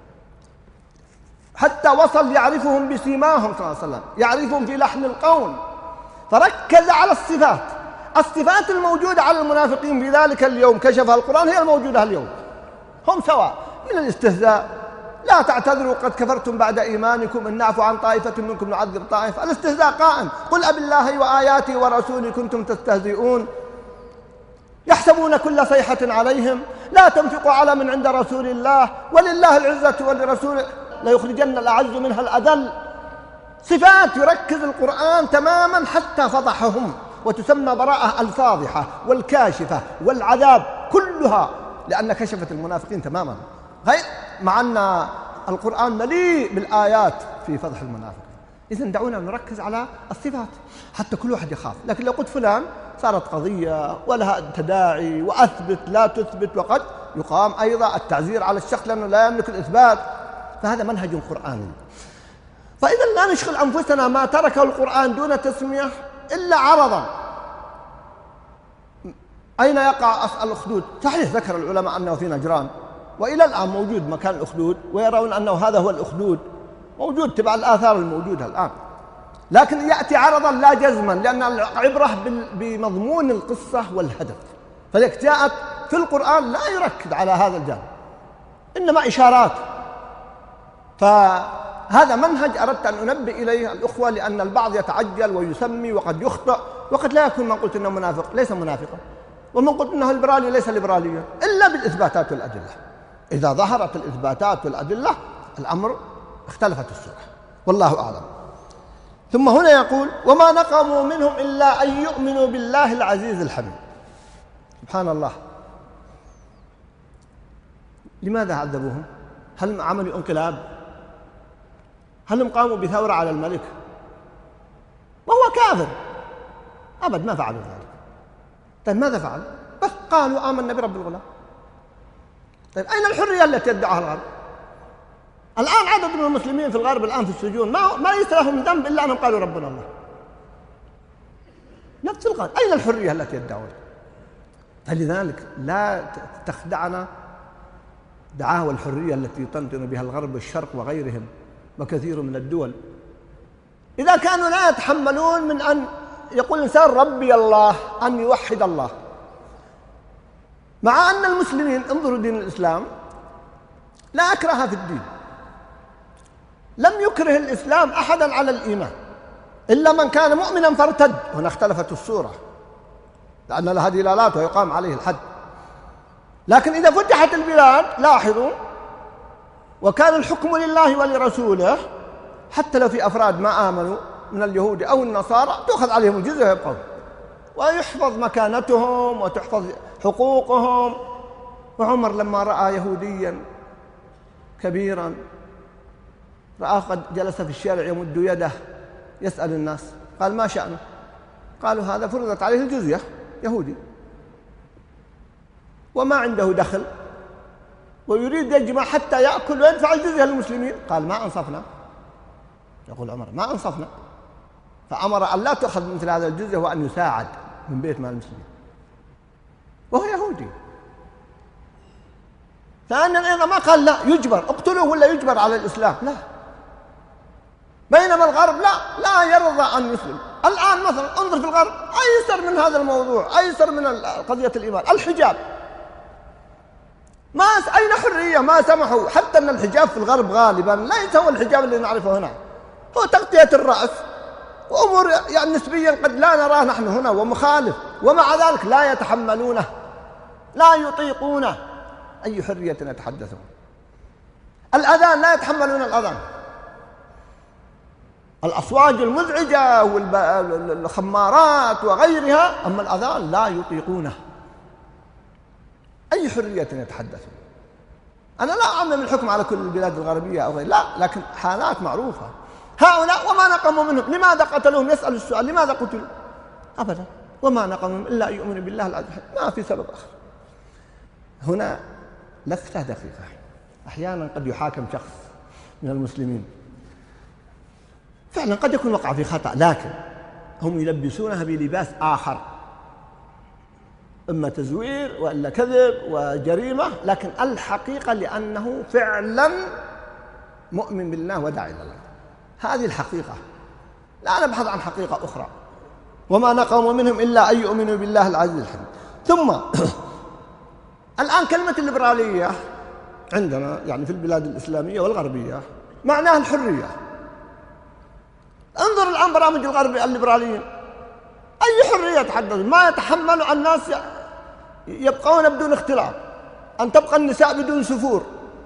حتى وصل يعرفهم بسيماهم صلى الله عليه وسلم، يعرفهم في لحن القول. فركز على الصفات الموجودة على المنافقين في ذلك اليوم كشفها القرآن، هي الموجودة اليوم. هم سواء من الاستهزاء: لا تعتذروا قد كفرتم بعد إيمانكم، إن نعفو عن طائفة منكم نعذب طائفة. الاستهزاء قائم: قل أبالله وآياته ورسوله كنتم تستهزئون. يحسبون كل صيحة عليهم، لا تنفقوا على من عند رسول الله، ولله العزة ولرسوله ليخرجن الأعز منها الأذل. صفات يركز القرآن تماما حتى فضحهم، وتسمى براءة الفاضحة والكاشفة والعذاب كلها، لأن كشفت المنافقين تماما، غير مع أن القرآن مليء بالآيات في فضح المنافق. إذن دعونا نركز على الصفات حتى كل واحد يخاف. لكن لو قلت فلان صارت قضية ولها تداعي وأثبت لا تثبت، وقد يقام أيضا التعزير على الشخص لأنه لا يملك الإثبات، فهذا منهج قرآني. فإذا لا نشغل أنفسنا ما تركه القرآن دون تسمية إلا عرضا. أين يقع الأخدود؟ صحيح ذكر العلماء أنه في نجران، وإلى الآن موجود مكان الأخدود، ويرون أنه هذا هو الأخدود، موجود تبع الآثار الموجودة الآن، لكن يأتي عرضا لا جزما، لأن العبرة بمضمون القصة والهدف. فلذلك جاءت في القرآن لا يركز على هذا الجانب، إنما إشارات. فهذا منهج أردت أن أنبه إليه الأخوة، لأن البعض يتعجل ويسمي وقد يخطئ، وقد لا يكون من قلت إنه منافق ليس منافقا، ومن قلت إنه ليبرالي ليس ليبراليا، إلا بالإثباتات والأدلة. إذا ظهرت الإثباتات والأدلة الأمر اختلفت الصورة، والله أعلم. ثم هنا يقول: وما نقموا منهم إلا أن يؤمنوا بالله العزيز الحميد. سبحان الله، لماذا عذبوهم؟ هل عملوا انقلاب؟ هل هم قاموا بثورة على الملك وهو كافر؟ أبد، ما فعلوا ذلك. طيب ماذا فعل؟ بس قالوا آمنا برب الغلام. طيب أين الحرية التي يدعاها الغرب؟ الآن عدد من المسلمين في الغرب الآن في السجون ما ليس لهم ذنب إلا أنهم قالوا ربنا الله. نفس القول، أين الحرية التي يدعون؟ فلذلك لا تخدعنا دعاوى الحرية التي يطنطن بها الغرب والشرق وغيرهم وكثير من الدول. إذا كانوا لا يتحملون من أن يقول الإنسان ربي الله، أن يوحد الله، مع أن المسلمين، انظروا دين الإسلام لا أكره في الدين، لم يكره الإسلام أحدا على الإيمان إلا من كان مؤمنا فارتد. هنا اختلفت الصورة، لأن لها دلالات ويقام عليه الحد. لكن إذا فتحت البلاد لاحظوا، وكان الحكم لله ولرسوله، حتى لو في أفراد ما آمنوا من اليهود أو النصارى تأخذ عليهم الجزية ويبقون، ويحفظ مكانتهم وتحفظ حقوقهم. وعمر لما رأى يهوديا كبيرا، رآه قد جلس في الشارع يمد يده يسأل الناس، قال: ما شأنه؟ قالوا: هذا فرضت عليه الجزية، يهودي وما عنده دخل ويريد يجمع حتى يأكل ويدفع الجزية للمسلمين. قال: ما أنصفنا. يقول عمر: ما أنصفنا. فأمر أن لا تأخذ مثل هذا الجزية وأن يساعد من بيت مال المسلمين، وهو يهودي. ثانيا أيضا ما قال لا يجبر، اقتلوه ولا يجبر على الإسلام، لا. بينما الغرب لا يرضى أن يسلم. الآن مثلا انظر في الغرب أيسر من هذا الموضوع، أيسر من قضية الإيمان، الحجاب. أين حرية؟ ما سمحوا حتى أن الحجاب في الغرب غالبا ليس هو الحجاب اللي نعرفه هنا، هو تغطية الرأس وأمور يعني نسبيا قد لا نراه نحن هنا ومخالف، ومع ذلك لا يتحملونه، لا يطيقونه. أي حرية يتحدثون؟ الأذان لا يتحملون الأذان، الأصوات المزعجة والخمارات وغيرها، أما الأذان لا يطيقونه. أي حرية يتحدثون؟ أنا لا أعمم الحكم على كل البلاد الغربية أو غير، لا، لكن حالات معروفة. هؤلاء وما نقموا منهم، لماذا قتلوهم؟ يسأل السؤال: لماذا قتلوا؟ أبدا، وما نقموا إلا أن يؤمنوا بالله العزيز، ما في سبب آخر. هنا لفتة دقيقة، أحيانا قد يحاكم شخص من المسلمين، فعلا قد يكون وقع في خطأ، لكن هم يلبسونها بلباس آخر، إما تزوير وإلا كذب وجريمة، لكن الحقيقة لأنه فعلا مؤمن بالله وداعي إلى الله. هذه الحقيقة، لا نبحث عن حقيقة أخرى. وما نقموا منهم إلا أن يؤمنوا بالله العزيز الحميد. ثم الآن كلمة الليبرالية عندنا يعني في البلاد الإسلامية والغربية معناها الحرية. انظر الآن برامج الغرب الليبراليين، أي حرية يتحدثون؟ ما يتحمل الناس يبقون بدون اختلاط، أن تبقى النساء بدون سفور.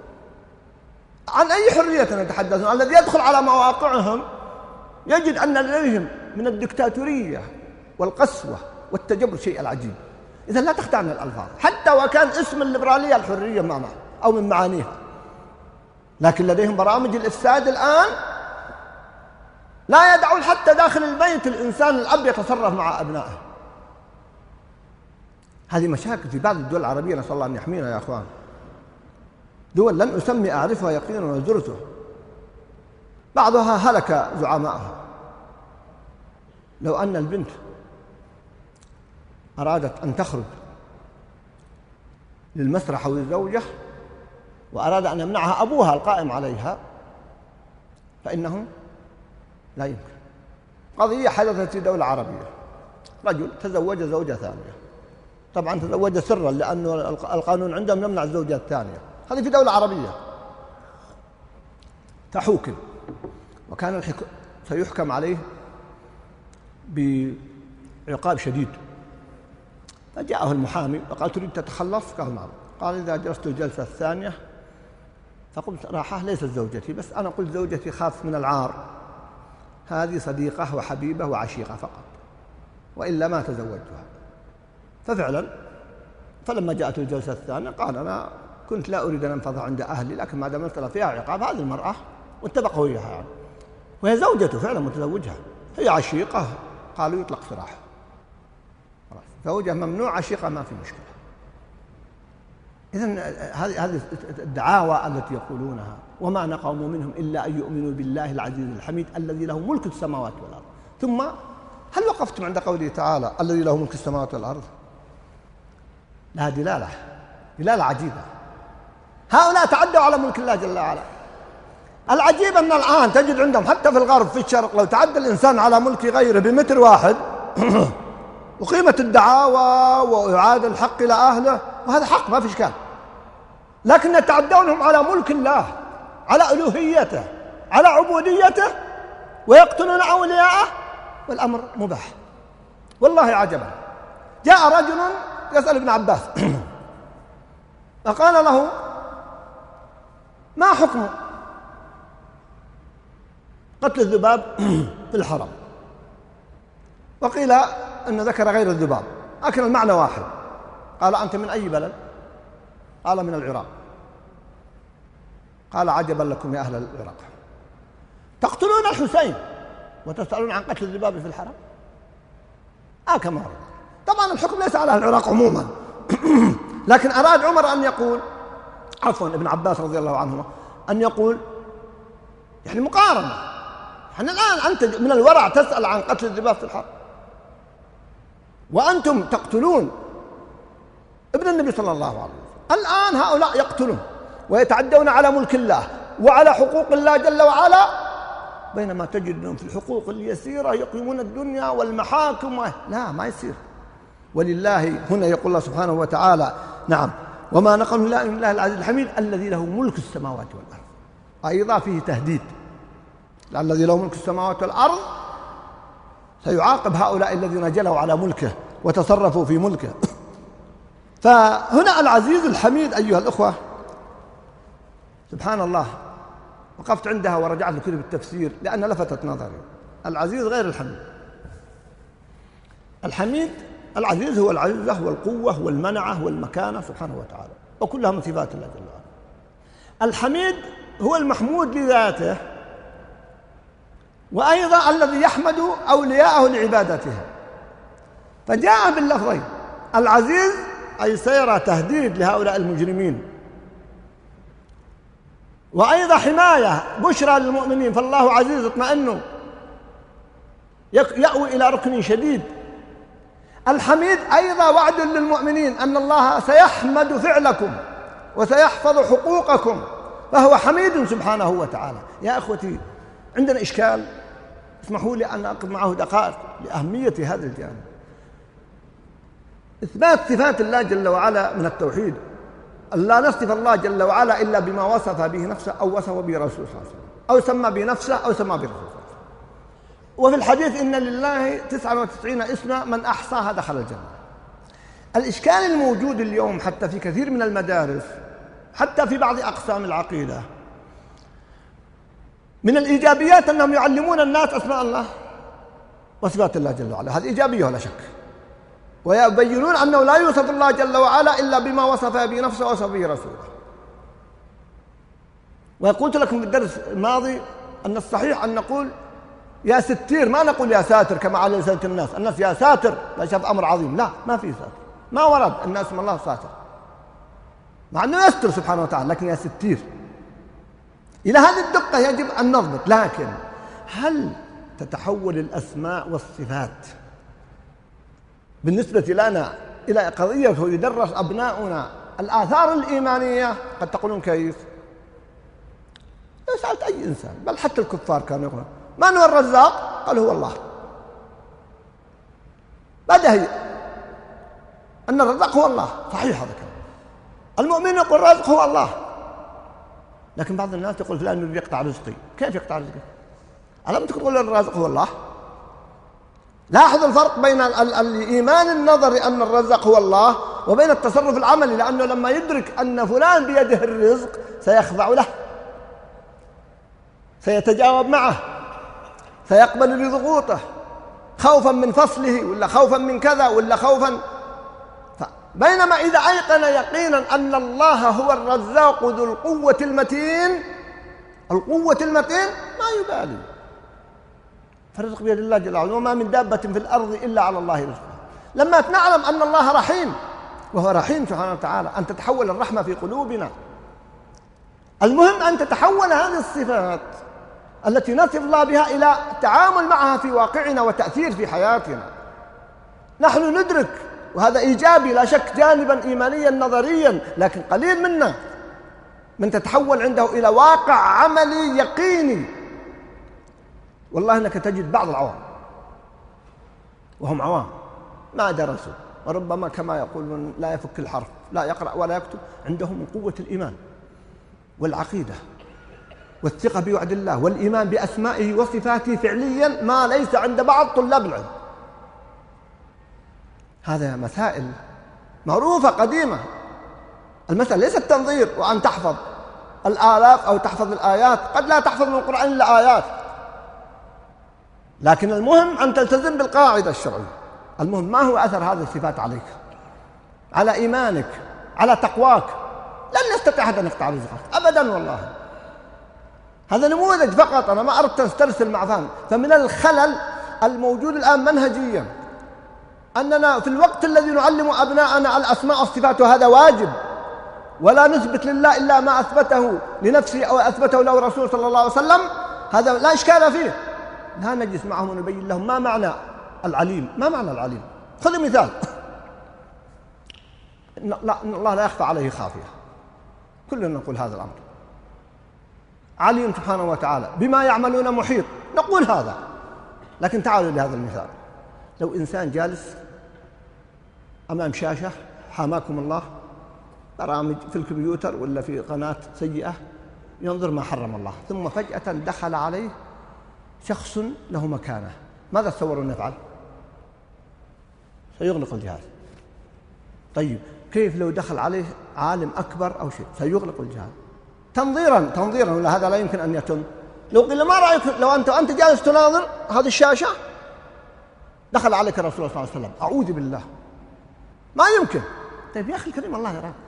عن أي حرية يتحدثون؟ الذي يدخل على مواقعهم يجد أن لديهم من الدكتاتورية والقسوة والتجبر شيء العجيب. إذا لا تخدعنا الألفاظ، حتى وكان اسم الليبرالية الحرية معه أو من معانيها، لكن لديهم برامج الإفساد الآن لا يدعون حتى داخل البيت الإنسان الأب يتصرف مع أبنائه. هذه مشاكل في بعض الدول العربية، نسأل الله أن يحمينا يا أخوان. دول لم أسمي أعرفها يقينا وزرته، بعضها هلك زعمائها. لو أن البنت أرادت أن تخرج للمسرح أو الزوجة وأراد أن يمنعها أبوها القائم عليها فإنه لا يمكن. قضية حدثت في دولة عربية، رجل تزوج زوجة ثانية، طبعا تزوج سرا لأنه القانون عندهم يمنع الزوجة الثانية. هذه في دولة عربية، فحوكم وكان سيحكم عليه بعقاب شديد. فجاءه المحامي وقال: تريد تتخلص؟ قال: نعم. قال: إذا جلست الجلسة الثانية فقلت راحة ليست زوجتي، بس أنا قلت زوجتي خاف من العار، هذه صديقة وحبيبة وعشيقة فقط، وإلا ما تزوجتها. ففعلا فلما جاءت الجلسة الثانية قال: أنا كنت لا أريد أن أنفض عند أهلي، لكن ما دام المسألة فيها عقاب هذه المرأة، واتفقوا وياها يعني، وهي زوجته فعلا متزوجها، هي عشيقة، قالوا يطلق سراحه. زوجة ممنوع، عشيقة ما في مشكلة. إذن هذه الدعاوى التي يقولونها: وما نقموا منهم إلا أن يؤمنوا بالله العزيز الحميد الذي له ملك السماوات والأرض. ثم هل وقفتم عند قوله تعالى: الذي له ملك السماوات والأرض؟ لها دلالة عجيبة. هؤلاء تعدوا على ملك الله جل وعلا. العجيب أن الآن تجد عندهم حتى في الغرب في الشرق لو تعدى الإنسان على ملك غيره بمتر واحد وقيمة الدعاوى وإعادة الحق إلى أهله، وهذا حق ما في إشكال، لكن يتعدونهم على ملك الله، على ألوهيته، على عبوديته، ويقتلون أولياءه، والأمر مباح. والله عجبا. جاء رجل يسأل ابن عباس فقال له: ما حكم قتل الذباب في الحرم؟ وقيل أنه ذكر غير الذباب، لكن المعنى واحد. قال: أنت من أي بلد؟ قال: من العراق. قال: عجبا لكم يا أهل العراق، تقتلون الحسين وتسألون عن قتل الذباب في الحرم؟ كما هو. طبعا الحكم ليس على العراق عموما لكن أراد عمر أن يقول، عفوا ابن عباس رضي الله عنهما، أن يقول يعني مقارنة. احنا الآن أنت من الورع تسأل عن قتل الذباب في الحرم، وأنتم تقتلون ابن النبي صلى الله عليه وسلم. الآن هؤلاء يقتلون ويتعدون على ملك الله وعلى حقوق الله جل وعلا، بينما تجدهم في الحقوق اليسيرة يقيمون الدنيا والمحاكم. لا، ما يصير. ولله هنا يقول الله سبحانه وتعالى: نعم، وما نقم إلا من الله العزيز الحميد الذي له ملك السماوات والأرض. أيضا فيه تهديد، الذي له ملك السماوات والأرض سيعاقب هؤلاء الذين جلوا على ملكه وتصرفوا في ملكه. فهنا العزيز الحميد أيها الأخوة، سبحان الله، وقفت عندها ورجعت لكتب التفسير لأن لفتت نظري. العزيز غير الحميد. الحميد العزيز هو العزة والقوة والمنعة والمكانة سبحانه وتعالى، وكلها من صفات الله جل وعلا. الحميد هو المحمود لذاته، وأيضا الذي يحمد أولياءه لعبادته. فجاء باللفظين: العزيز أي سيرى تهديد لهؤلاء المجرمين، وأيضا حماية بشرى للمؤمنين، فالله عزيز اطمئنوا، يأوي إلى ركن شديد. الحميد أيضا وعد للمؤمنين أن الله سيحمد فعلكم وسيحفظ حقوقكم، فهو حميد سبحانه وتعالى. يا أخوتي، عندنا إشكال، اسمحوا لي أن أقف معه دقائق لأهمية هذا الجانب. إثبات صفات الله جل وعلا من التوحيد، أن لا نصف الله جل وعلا إلا بما وصف به نفسه أو وصف به رسوله صلى الله عليه وسلم، أو سمى بنفسه أو سمى برسوله. وفي الحديث: إن لله 99 اسما من أحصاها دخل الجنة. الإشكال الموجود اليوم حتى في كثير من المدارس، حتى في بعض أقسام العقيدة، من الإيجابيات أنهم يعلمون الناس أسماء الله وصفات الله جل وعلا، هذه إيجابية ولا شك، ويبينون أنه لا يوصف الله جل وعلا إلا بما وصف به نفسه ووصف به رسوله. وقلت لكم في الدرس الماضي أن الصحيح أن نقول يا ستير، ما نقول يا ساتر كما على لسانة الناس يا ساتر لا شاف أمر عظيم، لا ما في ساتر، ما ورد أن اسم الله ساتر، مع أنه يستر سبحانه وتعالى، لكن يا ستير. إلى هذه الدقة يجب أن نضبط. لكن هل تتحول الأسماء والصفات بالنسبة لنا إلى قضية يدرس أبناؤنا الآثار الإيمانية؟ قد تقولون كيف؟ لو سألت أي إنسان، بل حتى الكفار كانوا يقولون من هو الرزاق؟ قال هو الله. بدهي أن الرزاق هو الله، صحيح هذا كلام. المؤمن يقول الرازق هو الله، لكن بعض الناس يقول فلان يريد يقطع رزقي. كيف يقطع رزقي؟ ألم تقول الرازق هو الله؟ لاحظ الفرق بين الإيمان النظري أن الرزاق هو الله وبين التصرف العملي، لأنه لما يدرك أن فلان بيده الرزق سيخضع له، سيتجاوب معه، سيقبل لضغوطه، خوفا من فصله ولا خوفا من كذا ولا خوفا. بينما إذا أيقن يقينا أن الله هو الرزاق ذو القوة المتين، القوة المتين، ما يبالي، فالرزق بيد الله جل وعلا، وما من دابة في الأرض إلا على الله رزقها. لما نعلم أن الله رحيم، وهو رحيم سبحانه وتعالى، أن تتحول الرحمة في قلوبنا. المهم أن تتحول هذه الصفات التي نصف الله بها إلى التعامل معها في واقعنا وتأثير في حياتنا. نحن ندرك، وهذا إيجابي لا شك، جانبا إيمانيا نظريا، لكن قليل منا من تتحول عنده إلى واقع عملي يقيني. والله أنك تجد بعض العوام وهم عوام ما درسوا، وربما كما يقولون لا يفك الحرف، لا يقرأ ولا يكتب، عندهم من قوة الإيمان والعقيدة والثقة بوعد الله والإيمان بأسمائه وصفاته فعليا ما ليس عند بعض طلاب العلم. هذا مسائل معروفة قديمة. المسألة ليست تنظير وأن تحفظ الآلاف أو تحفظ الآيات، قد لا تحفظ من القرآن إلا آيات، لكن المهم أن تلتزم بالقاعدة الشرعية. المهم ما هو أثر هذه الصفات عليك، على إيمانك، على تقواك. لن يستطيع أحد أن يقطع رزقك أبدا والله. هذا نموذج فقط، أنا ما أردت أسترسل مع فهم. فمن الخلل الموجود الآن منهجيا أننا في الوقت الذي نعلم أبناءنا الأسماء والصفات، وهذا واجب، ولا نثبت لله إلا ما أثبته لنفسه أو أثبته له رسول صلى الله عليه وسلم، هذا لا إشكال فيه. لا نجلس معهم ونبين لهم ما معنى العليم. ما معنى العليم؟ خذ مثال. الله لا يخفى عليه خافية، كلنا نقول هذا الأمر. عليم سبحانه وتعالى بما يعملون محيط، نقول هذا. لكن تعالوا لهذا المثال. لو إنسان جالس أمام شاشة حماكم الله برامج في الكمبيوتر ولا في قناة سيئة ينظر ما حرم الله، ثم فجأة دخل عليه شخص له مكانة، ماذا تصورون يفعل؟ سيغلق الجهاز. طيب كيف لو دخل عليه عالم أكبر أو شيء؟ سيغلق الجهاز تنظيرا، ولا هذا لا يمكن أن يتم. لو قيل ما رأيك لو أنت جالس تناظر هذه الشاشة دخل عليك الرسول صلى الله عليه وسلم، أعوذ بالله، ما يمكن. طيب يا أخي الكريم، الله يراك،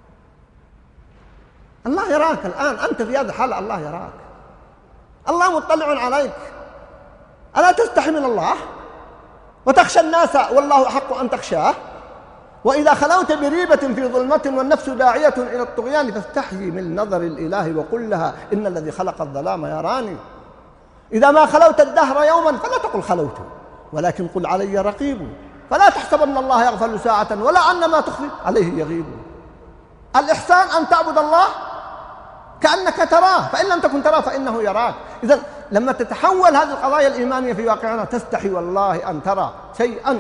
الله يراك الآن، أنت في هذا الحال الله يراك، الله مطلع عليك. ألا تستحي من الله وتخشى الناس والله أحق أن تخشاه؟ وإذا خلوت بريبة في ظلمة والنفس داعية إلى الطغيان فاستحي من نظر الإله وقل لها إن الذي خلق الظلام يراني. إذا ما خلوت الدهر يوما فلا تقل خلوت، ولكن قل علي رقيب، فلا تحسبن الله يغفل ساعة ولا أن ما تخفي عليه يغيب. الإحسان أن تعبد الله كأنك تراه، فإن لم تكن تراه فإنه يراك. إذن لما تتحول هذه القضايا الإيمانية في واقعنا تستحي والله أن ترى شيئا.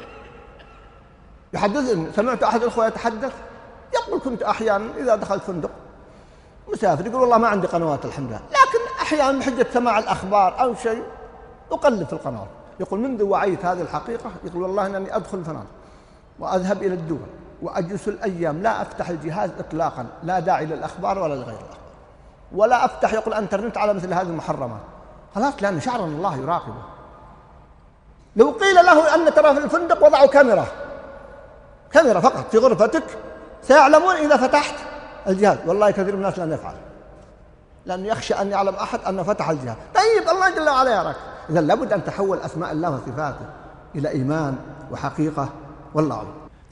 يحدثني، سمعت أحد الأخوة يتحدث يقول كنت أحيانا إذا دخلت فندق مسافر يقول والله ما عندي قنوات الحمد لله، لكن أحيانا بحجة سماع الأخبار أو شيء أقلب في القنوات. يقول منذ وعيت هذه الحقيقة، يقول والله أنني أدخل الفنادق وأذهب إلى الدول وأجلس الأيام لا أفتح الجهاز إطلاقا، لا داعي للأخبار ولا لغير الأخبار، ولا أفتح يقول أنترنت على مثل هذه المحرمات، خلاص، لأن شعر أن الله يراقبه. لو قيل له أن ترى في الفندق وضعوا كاميرا فقط في غرفتك سيعلمون إذا فتحت الجهاز، والله كثير من الناس لن يفعل، لأنه يخشى أن يعلم أحد أنه فتح الجهاز. طيب الله جل وعلا يراك، إذا لابد أن تحول أسماء الله وصفاته إلى إيمان وحقيقة والله أعلم.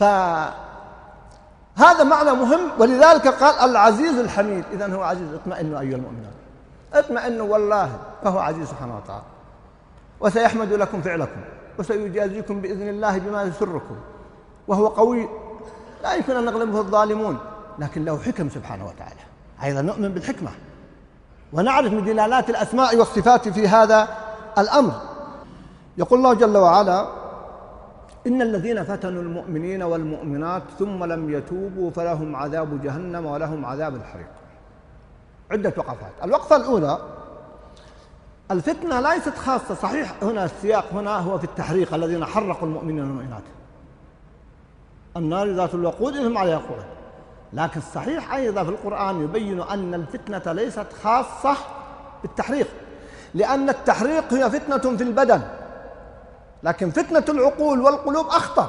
فهذا معنى مهم، ولذلك قال العزيز الحميد. إذن هو عزيز، اطمئنوا أيها المؤمنون، اطمئنوا والله فهو عزيز سبحانه وتعالى، وسيحمد لكم فعلكم، وسيجازيكم بإذن الله بما يسركم، وهو قوي لا يمكن أن نغلبه الظالمون، لكن له حكم سبحانه وتعالى. أيضا نؤمن بالحكمة ونعرف من دلالات الأسماء والصفات في هذا الأمر. يقول الله جل وعلا: إن الذين فتنوا المؤمنين والمؤمنات ثم لم يتوبوا فلهم عذاب جهنم ولهم عذاب الحريق. عدة وقفات. الوقفة الأولى: الفتنة ليست خاصة، صحيح هنا السياق هنا هو في التحريق، الذين حرقوا المؤمنين والمؤمنات، النار ذات الوقود إذ هم عليها قعود. لكن الصحيح أيضا في القرآن يبين أن الفتنة ليست خاصة بالتحريق، لأن التحريق هي فتنة في البدن، لكن فتنة العقول والقلوب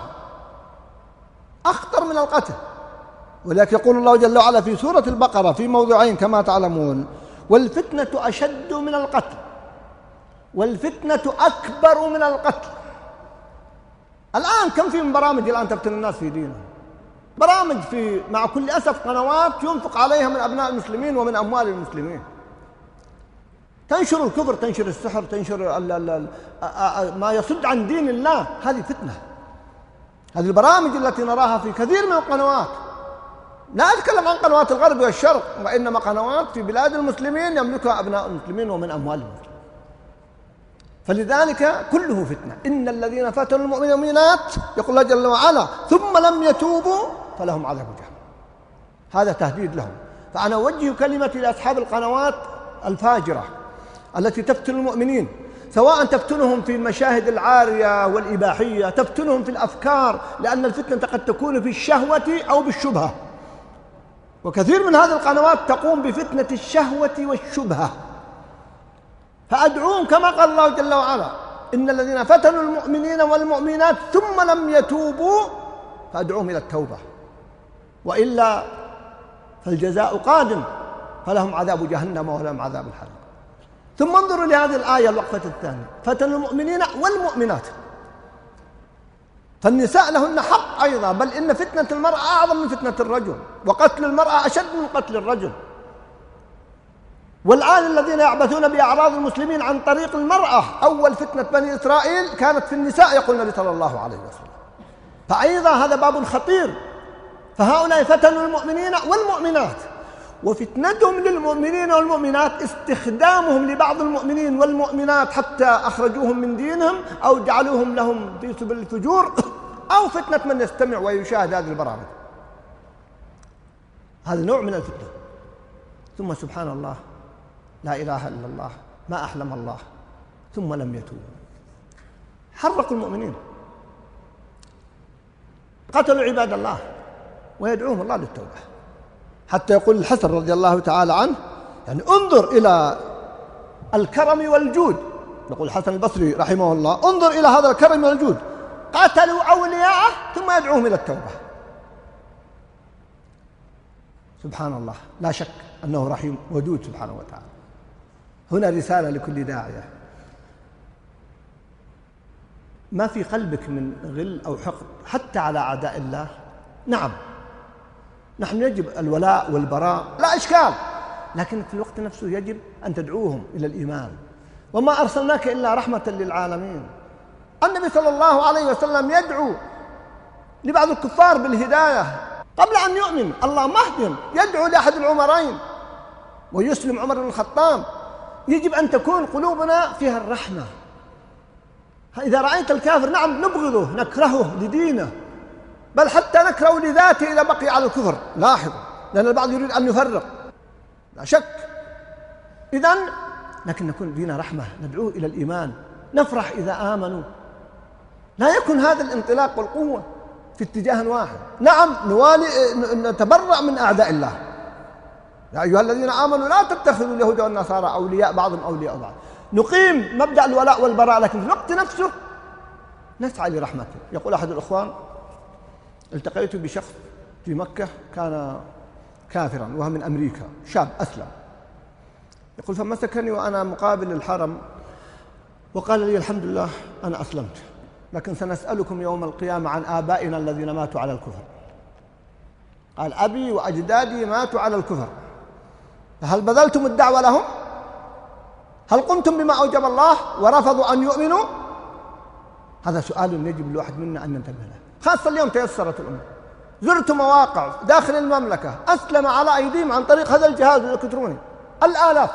أخطر من القتل. ولذلك يقول الله جل وعلا في سورة البقرة في موضعين كما تعلمون: والفتنة أشد من القتل، والفتنة أكبر من القتل. الآن كم في من برامج الآن تفتن الناس في دينهم، برامج في مع كل أسف قنوات ينفق عليها من أبناء المسلمين ومن أموال المسلمين، تنشر الكفر، تنشر السحر، تنشر ما يصد عن دين الله. هذه فتنة. هذه البرامج التي نراها في كثير من القنوات، لا أتكلم عن قنوات الغرب والشرق، وإنما قنوات في بلاد المسلمين يملكها أبناء المسلمين ومن أموال المسلمين. فلذلك كله فتنة. إن الذين فتنوا المؤمنين والمؤمنات، يقول الله جل وعلا: ثم لم يتوبوا فلهم عذاب جهنم. هذا تهديد لهم. فأنا أوجه كلمتي لأصحاب القنوات الفاجرة التي تفتن المؤمنين، سواء تفتنهم في المشاهد العارية والإباحية، تفتنهم في الأفكار، لأن الفتنة قد تكون في الشهوة أو بالشبهة، وكثير من هذه القنوات تقوم بفتنة الشهوة والشبهة. فأدعوهم كما قال الله جل وعلا: إن الذين فتنوا المؤمنين والمؤمنات ثم لم يتوبوا، فأدعوهم إلى التوبة، وإلا فالجزاء قادم، فلهم عذاب جهنم ولهم عذاب الحريق. ثم انظروا لهذه الآية الوقفة الثانية: فتنوا المؤمنين والمؤمنات. فالنساء لهن حق أيضا، بل إن فتنة المرأة أعظم من فتنة الرجل، وقتل المرأة أشد من قتل الرجل. والآن الذين يعبثون بأعراض المسلمين عن طريق المرأة، أول فتنة بني إسرائيل كانت في النساء، يقول النبي صلى الله عليه وسلم. فأيضا هذا باب خطير. فهؤلاء فتنوا المؤمنين والمؤمنات، وفتنتهم للمؤمنين والمؤمنات استخدامهم لبعض المؤمنين والمؤمنات حتى أخرجوهم من دينهم أو جعلوهم لهم في سبل الفجور، أو فتنة من يستمع ويشاهد هذه البرامج. هذا نوع من الفتنة. ثم سبحان الله، لا إله إلا الله، ما أحلم الله، ثم لم يتوبوا، حرقوا المؤمنين، قتلوا عباد الله، ويدعوهم الله للتوبة. حتى يقول الحسن رضي الله تعالى عنه: يعني انظر إلى الكرم والجود. يقول الحسن البصري رحمه الله: انظر إلى هذا الكرم والجود، قتلوا أولياءه ثم يدعوهم إلى التوبة. سبحان الله، لا شك أنه رحيم ودود سبحانه وتعالى. هنا رسالة لكل داعية: ما في قلبك من غل أو حقد حتى على أعداء الله. نعم، نحن يجب الولاء والبراء، لا إشكال، لكن في الوقت نفسه يجب أن تدعوهم إلى الإيمان. وما أرسلناك إلا رحمة للعالمين. النبي صلى الله عليه وسلم يدعو لبعض الكفار بالهداية قبل أن يؤمن، اللهم اهدهم، يدعو لأحد العمرين ويسلم عمر بن الخطاب. يجب أن تكون قلوبنا فيها الرحمة. إذا رأيت الكافر نعم نبغضه، نكرهه لدينه، بل حتى نكره لذاته إذا بقي على الكفر. لاحظوا، لأن البعض يريد أن يفرق، لا شك. إذن لكن نكون فينا رحمة، ندعوه إلى الإيمان، نفرح إذا آمنوا. لا يكون هذا الانطلاق والقوة في اتجاه واحد. نعم نتبرأ من أعداء الله. يا أيها الذين آمنوا لا تتخذوا اليهود والنصارى أولياء بعضهم أولياء بعض. نقيم مبدأ الولاء والبراء، لكن في الوقت نفسه نسعى لرحمته. يقول أحد الأخوان: التقيت بشخص في مكة كان كافرا وهو من أمريكا، شاب أسلم. يقول: فمسكني وأنا مقابل الحرم وقال لي الحمد لله أنا أسلمت، لكن سنسألكم يوم القيامة عن آبائنا الذين ماتوا على الكفر. قال أبي وأجدادي ماتوا على الكفر، فهل بذلتم الدعوة لهم؟ هل قمتم بما أوجب الله ورفضوا أن يؤمنوا؟ هذا سؤال يجب الواحد منا أن ينتبه له، خاصة اليوم تيسرت الأمور. زرت مواقع داخل المملكة أسلم على أيديهم عن طريق هذا الجهاز الإلكتروني الآلاف،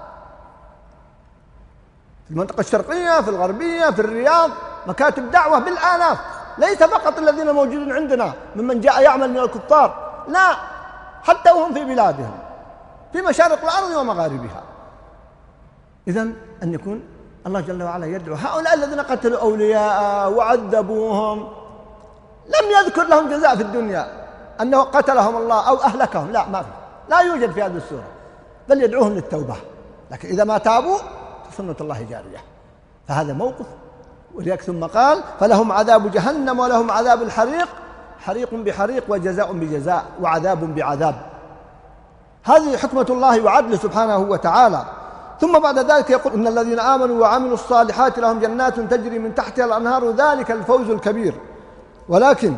في المنطقة الشرقية، في الغربية، في الرياض، مكاتب دعوة بالآلاف، ليس فقط الذين موجودين عندنا ممن جاء يعمل من الكفار، لا، حتى وهم في بلادهم في مشارق الأرض ومغاربها. إذن أن يكون الله جل وعلا يدعو هؤلاء الذين قتلوا أولياء وعذبوهم، لم يذكر لهم جزاء في الدنيا أنه قتلهم الله أو أهلكهم، لا، ما في، لا يوجد في هذه السورة، بل يدعوهم للتوبة، لكن إذا ما تابوا فسنة الله جارية. فهذا موقف. ولذلك ثم قال فلهم عذاب جهنم ولهم عذاب الحريق، حريق بحريق وجزاء بجزاء وعذاب بعذاب. هذه حكمة الله وعدله سبحانه وتعالى. ثم بعد ذلك يقول إن الذين آمنوا وعملوا الصالحات لهم جنات تجري من تحتها الأنهار ذلك الفوز الكبير. ولكن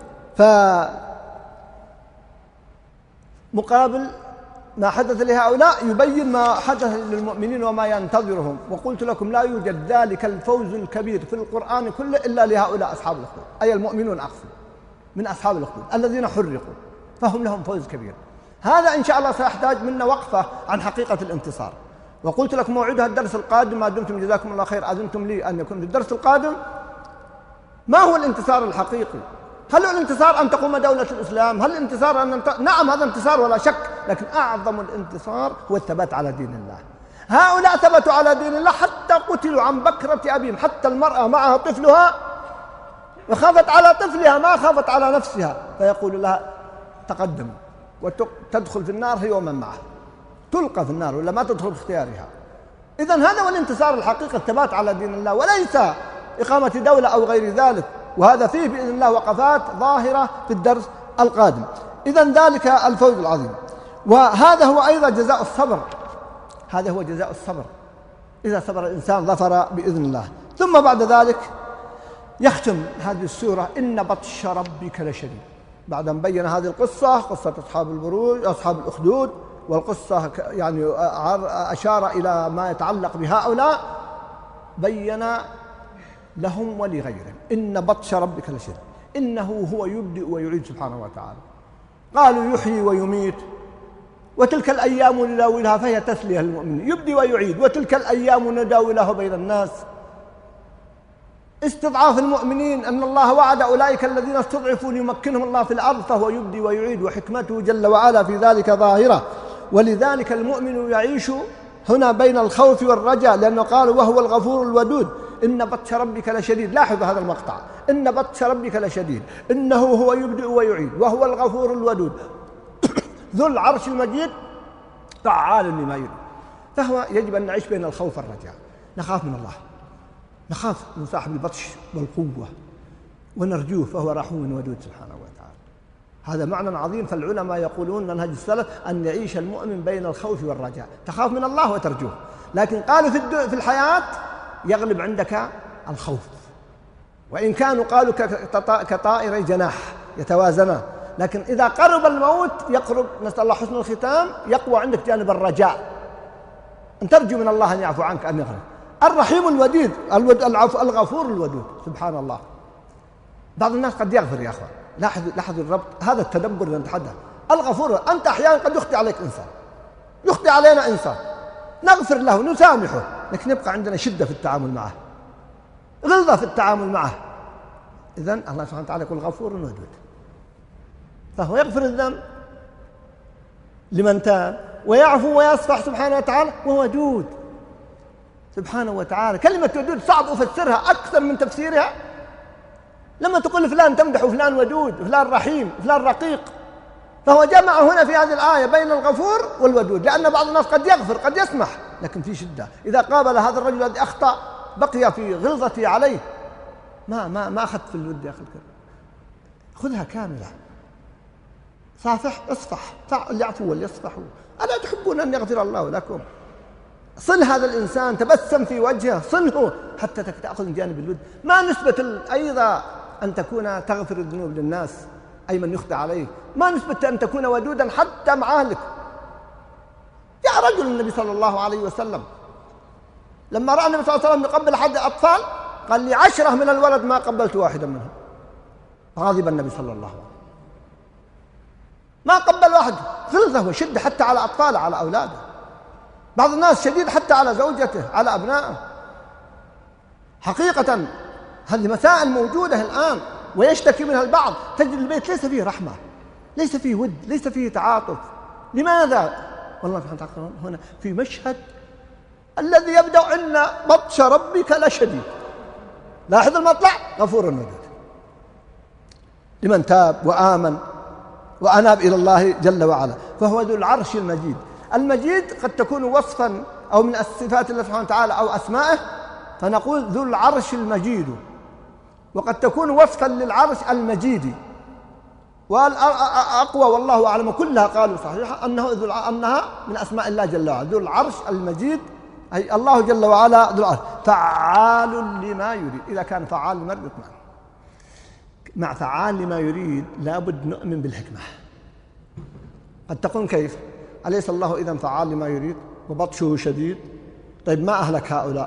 مقابل ما حدث لهؤلاء يبين ما حدث للمؤمنين وما ينتظرهم. وقلت لكم لا يوجد ذلك الفوز الكبير في القرآن كله إلا لهؤلاء أصحاب الأخدود، أي المؤمنون أقصد من أصحاب الأخدود الذين حرقوا، فهم لهم فوز كبير. هذا إن شاء الله سيحتاج منا وقفة عن حقيقة الانتصار. وقلت لكم موعدها الدرس القادم ما دمتم جزاكم الله خير، أذنتم لي أن يكون في الدرس القادم. ما هو الانتصار الحقيقي؟ هل هو الانتصار أن تقوم دولة الإسلام؟ هل الانتصار نعم هذا انتصار ولا شك، لكن أعظم الانتصار هو الثبات على دين الله. هؤلاء ثبتوا على دين الله حتى قتلوا عن بكرة أبيهم، حتى المرأة معها طفلها وخافت على طفلها ما خافت على نفسها، فيقول لها تقدم وتدخل في النار هي ومن معها، تلقى في النار ولا ما تدخل باختيارها. إذن هذا هو الانتصار الحقيقي، الثبات على دين الله، وليس إقامة دولة أو غير ذلك. وهذا فيه بإذن الله وقفات ظاهرة في الدرس القادم. إذن ذلك الفوز العظيم. وهذا هو أيضا جزاء الصبر، هذا هو جزاء الصبر، إذا صبر الإنسان ظفر بإذن الله. ثم بعد ذلك يختم هذه السورة إن بطش ربك لشديد، بعد أن بين هذه القصة، قصة أصحاب البروج أصحاب الأخدود، والقصة يعني أشار إلى ما يتعلق بهؤلاء، بين لهم ولغيرهم إن بطش ربك لشديد، إنه هو يبدئ ويعيد سبحانه وتعالى. قالوا يحيي ويميت وتلك الأيام نداولها، فهي تسلية للمؤمنين، يبدئ ويعيد وتلك الأيام نداولها بين الناس. استضعاف المؤمنين أن الله وعد أولئك الذين استضعفوا ليمكنهم الله في الأرض، فهو يبدي ويعيد، وحكمته جل وعلا في ذلك ظاهرة. ولذلك المؤمن يعيش هنا بين الخوف والرجاء، لأنه قال وهو الغفور الودود إن بطش ربك لشديد. لاحظ هذا المقطع، إن بطش ربك لشديد، إنه هو يبدئ ويعيد وهو الغفور الودود ذو العرش المجيد فعال لما يريد. فهو يجب أن نعيش بين الخوف والرجاء، نخاف من الله، نخاف من صاحب البطش والقوة، ونرجوه فهو رحوم ودود سبحانه وتعالى. هذا معنى عظيم. فالعلماء يقولون منهج السلف أن يعيش المؤمن بين الخوف والرجاء، تخاف من الله وترجوه، لكن قالوا في الحياة يغلب عندك الخوف، وإن كانوا قالوا كطائر جناح يتوازنان، لكن إذا قرب الموت يقرب، نسأل الله حسن الختام، يقوى عندك جانب الرجاء، أن ترجو من الله أن يعفو عنك، أن يغفر. الرحيم الودود الغفور الودود سبحان الله. بعض الناس قد يغفر يا أخوان، لاحظوا الربط، هذا التدبر اللي نتحدث. الغفور، أنت أحيانا قد يخطئ عليك إنسان، يخطئ علينا إنسان، نغفر له نسامحه، لكن يبقى عندنا شدة في التعامل معه، غلظة في التعامل معه. إذن الله سبحانه وتعالى يقول غفور ودود، فهو يغفر الذنب لمن تاب ويعفو ويصفح سبحانه وتعالى، وهو ودود سبحانه وتعالى. كلمة ودود صعب أفسرها أكثر من تفسيرها. لما تقول فلان تمدح فلان ودود، فلان رحيم، فلان رقيق، فهو جمع هنا في هذه الآية بين الغفور والودود، لأن بعض الناس قد يغفر قد يسمح، لكن في شدة. إذا قابل هذا الرجل الذي أخطأ بقي في غلظته عليه، ما أخذت في الود يا أخي الكريم، خذها كاملة، صافح اصفح، اليعفو واليصفح. ألا تحبون أن يغفر الله لكم؟ صل هذا الإنسان، تبسم في وجهه، صله حتى تأخذ من جانب الود. ما نسبة أيضا أن تكون تغفر الذنوب للناس أي من يخدع عليك، ما نسبة أن تكون ودودا حتى مع أهلك. يا رجل النبي صلى الله عليه وسلم لما رأى النبي صلى الله عليه وسلم يقبل أحد الأطفال قال لي 10 من الولد ما قبلت واحدا منهم. غضب النبي صلى الله عليه وسلم، ما قبل واحد، غلظة وشدة حتى على أطفاله على أولاده. بعض الناس شديد حتى على زوجته على أبنائه. حقيقة هذه مسائل موجودة الآن ويشتكي منها البعض. تجد البيت ليس فيه رحمة، ليس فيه ود، ليس فيه تعاطف. لماذا؟ والله سبحانه وتعالى هنا في مشهد الذي يبدأ إن بطش ربك لشديد. لاحظ المطلع، غفور ودود لمن تاب وآمن وأناب إلى الله جل وعلا. فهو ذو العرش المجيد. المجيد قد تكون وصفا أو من الصفات الله سبحانه وتعالى أو أسمائه، فنقول ذو العرش المجيد، وقد تكون وصفا للعرش المجيد. والأقوى والله أعلم كلها قالوا صحيحة أنها من أسماء الله جل وعلا. ذو العرش المجيد أي الله جل وعلا ذو العرش فعال لما يريد. إذا كان فعال لما يريد مع فعال لما يريد لابد نؤمن بالحكمة. قد تقول كيف؟ أليس الله إذن فعال لما يريد وبطشه شديد؟ طيب ما أهلك هؤلاء؟